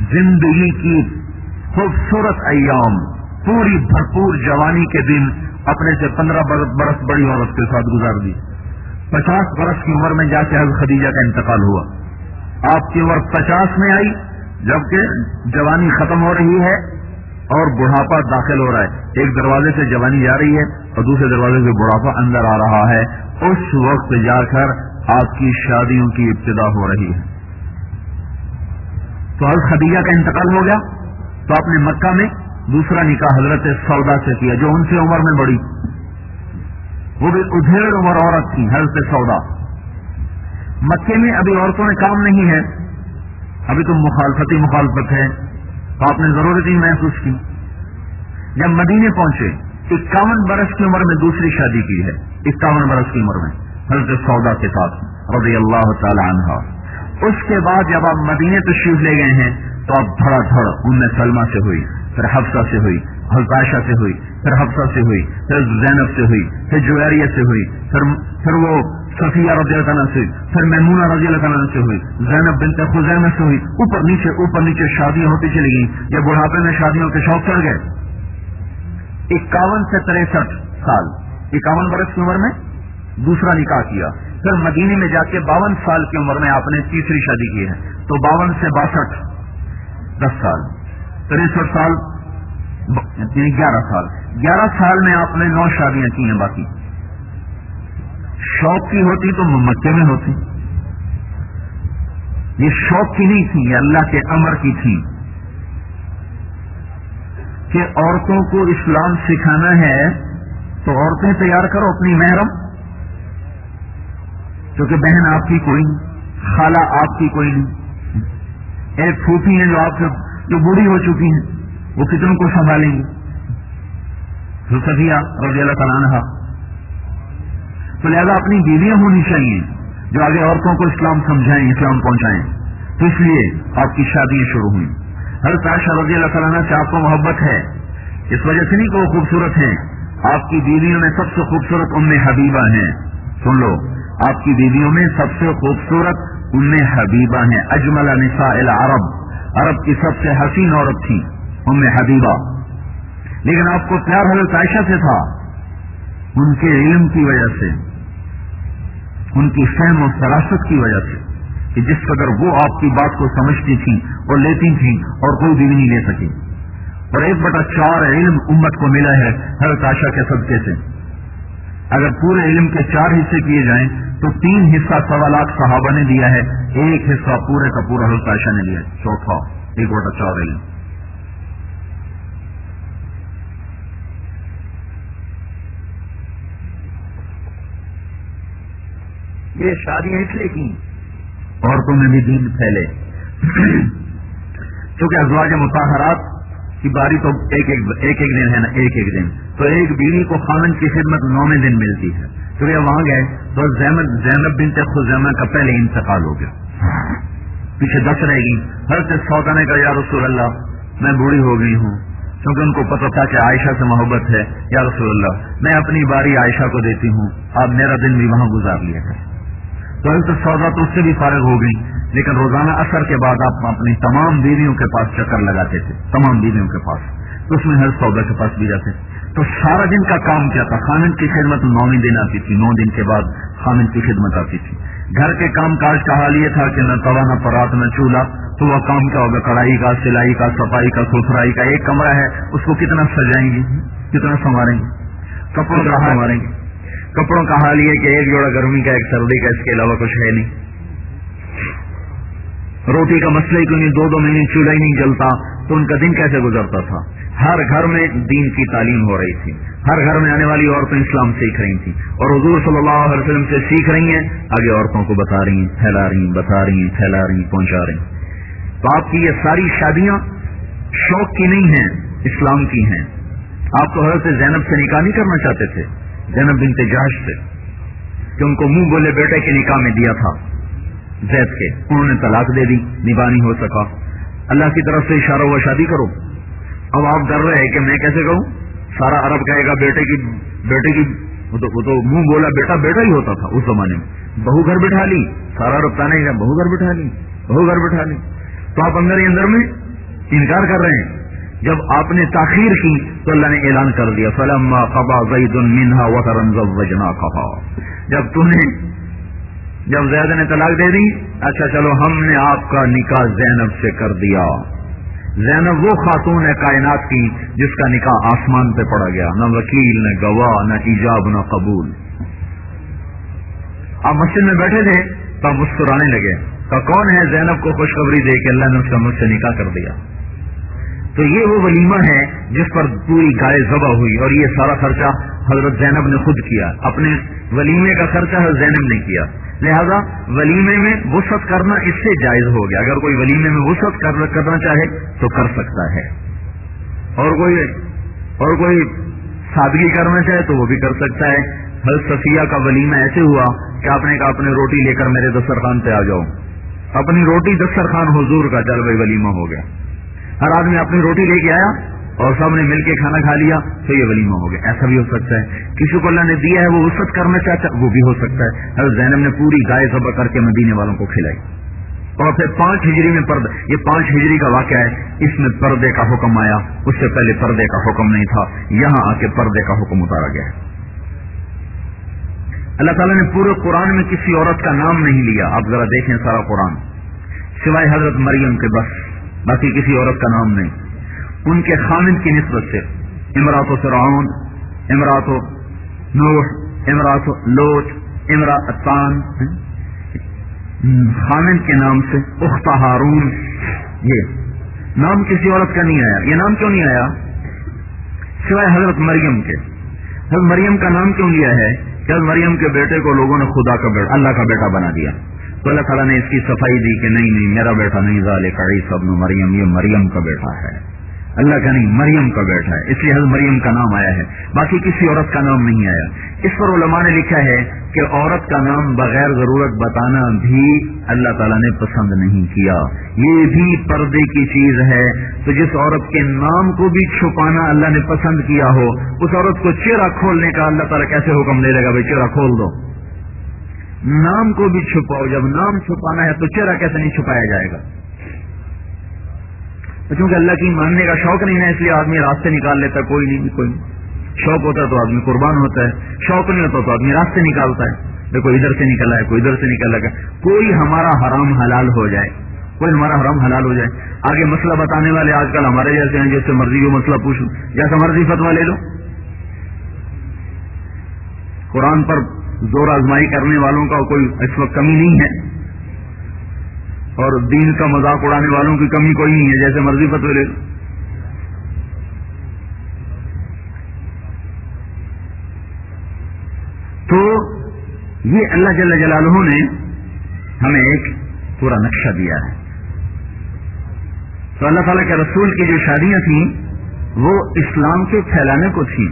زندگی کی خوبصورت ایام، پوری بھرپور جوانی کے دن اپنے سے پندرہ برس بڑی عورت کے ساتھ گزار دی. پچاس برس کی عمر میں جا کے حضرت خدیجہ کا انتقال ہوا. آپ کی عمر پچاس میں آئی جبکہ جوانی ختم ہو رہی ہے اور بڑھاپا داخل ہو رہا ہے. ایک دروازے سے جوانی جا رہی ہے اور دوسرے دروازے سے بڑھاپا اندر آ رہا ہے. اس وقت جا کر آپ کی شادیوں کی ابتدا ہو رہی ہے. تو حضرت خدیجہ کا انتقال ہو گیا تو آپ نے مکہ میں دوسرا نکاح حضرت سودا سے کیا جو ان سے عمر میں بڑی، وہ بھی ادھیڑ عمر عورت تھی حضرت سودا. مکے میں ابھی عورتوں میں کام نہیں ہے، ابھی تو مخالفتی مخالفت ہے، تو آپ نے ضرورت ہی محسوس کی. جب مدینے پہنچے اکاون برس کی عمر میں دوسری شادی کی ہے، اکاون برس کی عمر میں حضرت سودا کے ساتھ رضی اللہ تعالی عنہا. اس کے بعد جب آپ مدینے تشریف لے گئے ہیں تو آپ دھڑا دھڑ ام سلمہ سے ہوئی، پھر حفصہ سے ہوئی، حضرت عائشہ سے ہوئی، پھر حفصہ سے ہوئی، پھر زینب سے ہوئی، پھر جویریہ سے ہوئی، پھر پھر وہ صفیہ رضی اللہ عنہ سے، پھر میمونہ رضی اللہ عنہ سے ہوئی، زینب بنت خزیمہ سے ہوئی. اوپر نیچے اوپر نیچے شادیاں ہوتی چلی گئیں. یہ بڑھاپے میں شادیوں کے شوق چڑھ گئے. اکاون سے تریسٹھ سال، اکاون برس کی عمر میں دوسرا نکاح کیا. پھر مدینے میں جا کے باون سال کی عمر میں آپ نے تیسری شادی کی ہے. تو باون سے باسٹھ دس سال، تریسٹھ سال یعنی گیارہ سال گیارہ سال میں آپ نے نو شادیاں کی ہیں. باقی شوق کی ہوتی تو مکے میں ہوتی. یہ شوق کی نہیں تھی، یہ اللہ کے امر کی تھی کہ عورتوں کو اسلام سکھانا ہے تو عورتیں تیار کرو اپنی محرم، کیونکہ بہن آپ کی کوئی نہیں، خالہ آپ کی کوئی نہیں، ایک پھوپھی ہیں جو آپ سے جو بوڑھی ہو چکی ہیں، وہ کتنوں کو سنبھالیں گی. صفیہ رضی اللہ تعالیٰ عنہا. تو لہذا اپنی بیویاں ہونی چاہیے جو آگے عورتوں کو اسلام سمجھائیں، اسلام پہنچائیں. تو اس لیے آپ کی شادیاں شروع ہوئیں. حضرت عائشہ رضی اللہ تعالیٰ عنہ سے آپ کو محبت ہے، اس وجہ سے نہیں کہ وہ خوبصورت ہیں. آپ کی بیویوں میں سب سے خوبصورت ام حبیبہ ہیں. سن لو، آپ کی بیویوں میں سب سے خوبصورت ام حبیبہ ہیں. اجمل نساء العرب، عرب کی سب سے حسین عورت تھی ام حبیبہ. لیکن آپ کو پیار حضرت عائشہ سے تھا، ان کے علم کی وجہ سے، ان کی فہم و فراست کی وجہ سے کہ جس قدر وہ آپ کی بات کو سمجھتی تھی اور لیتی تھی اور کوئی بھی نہیں لے سکی. اور ایک بٹا چار علم امت کو ملا ہے حضرت عائشہ کے صدقے سے. اگر پورے علم کے چار حصے کیے جائیں تو تین حصہ سوا لاکھ صحابہ نے دیا ہے، ایک حصہ پورے کا پورا حضرت عائشہ نے لیا، چوتھا ایک بٹا چار علم. یہ شادیاں اس لیے کی عورتوں میں بھی دین پھیلے، کیونکہ ازواج مطہرات کی باری تو ایک ایک ایک ایک دن ہے نا، ایک ایک دن. تو ایک بیوی کو خاوند کی خدمت نویں دن ملتی ہے. تو یہ وہاں گئے تو زینب بنت خزیمہ کا پہلے انتقال ہو گیا، پیچھے دس رہ گئی. حضرت سودا نے کہا یا رسول اللہ میں بوڑھی ہو گئی ہوں، کیونکہ ان کو پتہ تھا کہ عائشہ سے محبت ہے. یا رسول اللہ میں اپنی باری عائشہ کو دیتی ہوں، آپ میرا دن بھی وہاں گزار لیا کریں. تو حضرت سودا تو اس سے بھی فارغ ہو گئی، لیکن روزانہ عصر کے بعد آپ اپنی تمام بیویوں کے پاس چکر لگاتے تھے، تمام بیویوں کے پاس. تو اس میں حضرت سودا کے پاس بھی جاتے. تو سارا دن کا کام کیا تھا؟ خامن کی خدمت نویں دن آتی تھی، نو دن کے بعد خامن کی خدمت آتی تھی. گھر کے کام کاج کا حال یہ تھا کہ نہ توا نہ پرات نہ چولہا. تو وہ کام کیا ہوگا؟ کڑھائی کا، سلائی کا، صفائی کا، ستھرائی کا. ایک کمرہ ہے اس کو کتنا سجائیں گے، کتنا سنواریں گے، کپڑوں کا سنواریں گے. کپڑوں کا حال یہ کہ ایک جوڑا گرمی کا ایک سردی کا، اس کے علاوہ کچھ ہے نہیں. روٹی کا مسئلہ ہی کیوں نہیں، دو دو مہینے چولہا ہی نہیں جلتا. تو ان کا دن کیسے گزرتا تھا؟ ہر گھر میں دین کی تعلیم ہو رہی تھی، ہر گھر میں آنے والی عورتیں اسلام سیکھ رہی تھیں اور حضور صلی اللہ علیہ وسلم سے سیکھ رہی ہیں، آگے عورتوں کو بتا رہی ہیں، پھیلا رہی ہیں، بتا رہی ہیں، پھیلا رہی ہیں، پہنچا رہی ہیں. تو آپ کی یہ ساری شادیاں شوق کی نہیں ہیں، اسلام کی ہیں. آپ تو حضرت زینب سے نکاح نہیں کرنا چاہتے تھے، زینب بنت جہش سے، کہ ان کو منہ بولے بیٹے کے نکاح میں دیا تھا زید کے، انہوں نے طلاق دے دی، نباہ نہیں ہو سکا. اللہ کی طرف سے اشارہ ہوا شادی کرو. اب آپ ڈر رہے کہ میں کیسے کہوں، سارا عرب کہے گا بیٹے کی بیٹے کی وہ تو, تو منہ بولا بیٹا بیٹا ہی ہوتا تھا اس زمانے میں. بہو گھر بٹھا لی، سارا عرب تانے گا بہو گھر بٹھا لی، بہو گھر بٹھا لی. تو آپ اندر ہی اندر میں انکار کر رہے ہیں. جب آپ نے تاخیر کی تو اللہ نے اعلان کر دیا فلما قضى زید منها وطرا زوجناكها. جب تم نے جب زید نے طلاق دے دی, اچھا چلو ہم نے آپ کا نکاح زینب سے کر دیا. زینب وہ خاتون ہے کائنات کی جس کا نکاح آسمان پہ پڑا گیا, نہ وکیل نہ گواہ نہ ایجاب نہ قبول. آپ مسجد میں بیٹھے تھے تو آپ مسکرانے لگے, تو کون ہے زینب کو خوشخبری دے کہ اللہ نے اس کا مجھ سے نکاح کر دیا. تو یہ وہ ولیمہ ہے جس پر پوری گائے ذبح ہوئی, اور یہ سارا خرچہ حضرت زینب نے خود کیا. اپنے ولیمے کا خرچہ حضرت زینب نے کیا. لہذا ولیمے میں وسعت کرنا اس سے جائز ہو گیا. اگر کوئی ولیمے میں وسعت کرنا چاہے تو کر سکتا ہے, اور کوئی اور کوئی سادگی کرنا چاہے تو وہ بھی کر سکتا ہے. حضرت صفیہ کا ولیمہ ایسے ہوا کہ آپ نے کہا اپنے روٹی لے کر میرے دسترخوان پہ آ جاؤ. اپنی روٹی دسترخوان حضور کا, چل بھائی ولیمہ ہو گیا. ہر آدمی اپنی روٹی لے کے آیا اور سب نے مل کے کھانا کھا لیا تو یہ ولیمہ ہو گیا. ایسا بھی ہو سکتا ہے. کسی کو اللہ نے دیا ہے وہ وسعت کرنا چاہتا ہے, وہ بھی ہو سکتا ہے. حضرت زینب نے پوری گائے ذبح کر کے مدینے والوں کو کھلائی. اور پھر پانچ ہجری میں پردہ, یہ پانچ ہجری کا واقعہ ہے, اس میں پردے کا حکم آیا. اس سے پہلے پردے کا حکم نہیں تھا, یہاں آ کے پردے کا حکم اتارا گیا. اللہ تعالیٰ نے پورے قرآن میں کسی عورت کا نام نہیں لیا. آپ ذرا دیکھیں سارا قرآن, سوائے حضرت مریم کے, بس باقی کسی عورت کا نام نہیں. ان کے خامد کی نسبت سے امرات و فرعون, امرات و نوح, امرات و لوط, امراتان, خامد کے نام سے اخت ہارون, یہ نام کسی عورت کا نہیں آیا. یہ نام کیوں نہیں آیا سوائے حضرت مریم کے؟ حضرت مریم کا نام کیوں لیا ہے کہ حضرت مریم کے بیٹے کو لوگوں نے خدا کا بیٹا, اللہ کا بیٹا بنا دیا. تو اللہ تعالیٰ نے اس کی صفائی دی کہ نہیں نہیں میرا بیٹا نہیں, ذالک عیسی ابن مریم, یہ مریم کا بیٹا ہے, اللہ کا نہیں مریم کا بیٹا ہے. اس لیے حضرت مریم کا نام آیا ہے, باقی کسی عورت کا نام نہیں آیا. اس پر علماء نے لکھا ہے کہ عورت کا نام بغیر ضرورت بتانا بھی اللہ تعالیٰ نے پسند نہیں کیا. یہ بھی پردے کی چیز ہے. تو جس عورت کے نام کو بھی چھپانا اللہ نے پسند کیا ہو, اس عورت کو چہرہ کھولنے کا اللہ تعالیٰ کیسے حکم دے دے گا, بھائی چہرہ کھول دو. نام کو بھی چھپاؤ. جب نام چھپانا ہے تو چہرہ کیسے نہیں چھپایا جائے گا؟ چونکہ اللہ کی ماننے کا شوق نہیں ہے, اس لیے آدمی راستے نکال لیتا ہے. کوئی نہیں, کوئی شوق ہوتا ہے تو آدمی قربان ہوتا ہے, شوق نہیں ہوتا تو آدمی راستے نکالتا ہے. دیکھو ادھر سے نکلا ہے, کوئی ادھر سے نکلا ہے, کوئی ہمارا حرام حلال ہو جائے, کوئی ہمارا حرام حلال ہو جائے. آگے مسئلہ بتانے والے آج کل ہمارے جیسے ہیں, جیسے مرضی کو مسئلہ پوچھو, جیسا مرضی فتویٰ لے لو. قرآن پر زور آزمائی کرنے والوں کا کوئی اس وقت کمی نہیں ہے, اور دین کا مذاق اڑانے والوں کی کمی کوئی نہیں ہے, جیسے مرضی فتوی لے لو. تو یہ اللہ جل جلالہ نے ہمیں ایک پورا نقشہ دیا ہے. تو اللہ تعالیٰ کے رسول کی جو شادیاں تھیں وہ اسلام کے پھیلانے کو تھیں.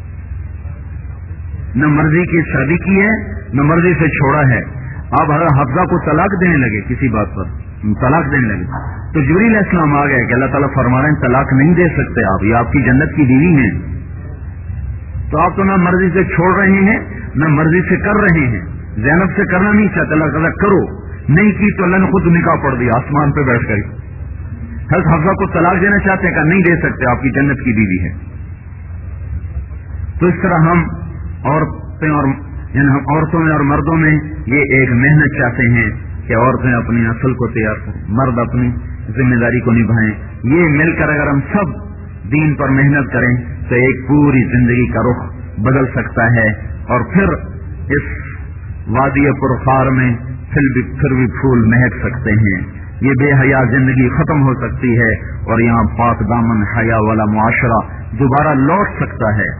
نہ مرضی کی شادی کی ہے نہ مرضی سے چھوڑا ہے. آپ حضرت حفصہ کو طلاق دینے لگے, کسی بات پر طلاق دینے لگے تو جبریل علیہ السلام آ گئے کہ اللہ تعالیٰ فرما رہے ہیں طلاق نہیں دے سکتے آپ, یہ آپ کی جنت کی بیوی ہیں. تو آپ تو نہ مرضی سے چھوڑ رہے ہیں نہ مرضی سے کر رہے ہیں. زینب سے کرنا نہیں چاہتے, اللہ تعالیٰ کرو, نہیں کی تو اللہ نے خود نکاح پڑھ دیا آسمان پہ بیٹھ کر. حضرت حفصہ کو طلاق دینا چاہتے ہیں کہ نہیں دے سکتے, آپ کی جنت کی بیوی ہے. تو اس طرح ہم عورتیں اور یعنی ہم عورتوں میں اور مردوں میں یہ ایک محنت چاہتے ہیں کہ عورتیں اپنی نسل کو تیار کریں, مرد اپنی ذمہ داری کو نبھائیں. یہ مل کر اگر ہم سب دین پر محنت کریں تو ایک پوری زندگی کا رخ بدل سکتا ہے, اور پھر اس وادی پرخار میں پھر بھی پھر بھی پھول مہک سکتے ہیں. یہ بے حیا زندگی ختم ہو سکتی ہے اور یہاں پاک دامن حیا والا معاشرہ دوبارہ لوٹ سکتا ہے.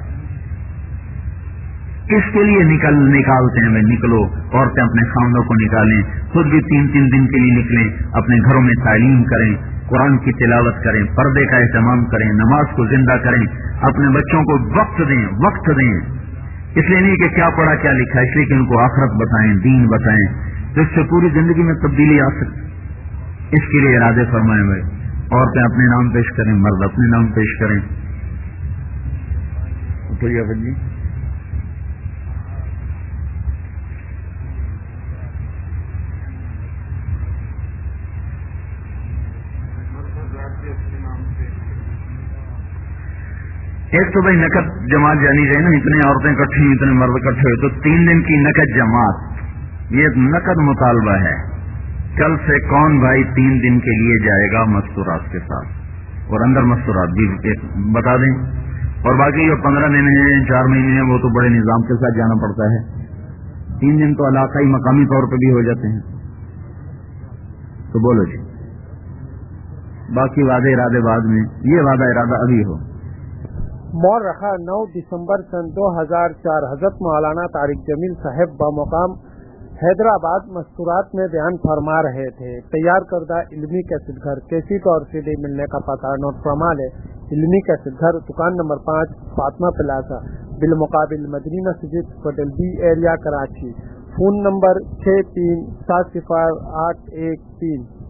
اس کے لیے نکل نکالتے ہیں, نکلو, عورتیں اپنے خاندوں کو نکالیں, خود بھی تین تین دن کے لیے نکلیں, اپنے گھروں میں تعلیم کریں, قرآن کی تلاوت کریں, پردے کا اہتمام کریں, نماز کو زندہ کریں, اپنے بچوں کو وقت دیں وقت دیں. اس لیے نہیں کہ کیا پڑھا کیا لکھا, اس لیے کہ ان کو آخرت بتائیں, دین بتائیں, جس سے پوری زندگی میں تبدیلی آ سکتی. اس کے لیے ارادے فرمائیں بھائی, عورتیں اپنے نام پیش کریں, مرد اپنے نام پیش کریں. جی ایک تو بھائی نقد جماعت جانی چاہیے نا، اتنے عورتیں اکٹھی ہوئی، اتنے مرد اکٹھے ہوئے، تو تین دن کی نقد جماعت، یہ نقد مطالبہ ہے. کل سے کون بھائی تین دن کے لیے جائے گا مستورات کے ساتھ، اور اندر مستورات بھی بتا دیں. اور باقی جو پندرہ دن ہیں، چار مہینے ہیں، وہ تو بڑے نظام کے ساتھ جانا پڑتا ہے. تین دن تو علاقائی مقامی طور پہ بھی ہو جاتے ہیں. تو بولو جی، باقی وعدے ارادے بعد میں، یہ وعدہ ارادہ ابھی ہو. مور رکھا نو دسمبر سن دو ہزار چار حضرت مولانا طارق جمیل صاحب بمقام حیدرآباد مستورات میں بیان فرما رہے تھے. تیار کردہ علمی کیسٹ گھر کیسٹ اور سی ڈی ملنے کا پتہ نوٹ فرما لے. علمی کیسٹ گھر، دکان نمبر پانچ، فاطمہ پلازا، بالمقابل Madni Masjid, hotel B area, Karachi. Phone number چھ تین سات صفر آٹھ ایک تین.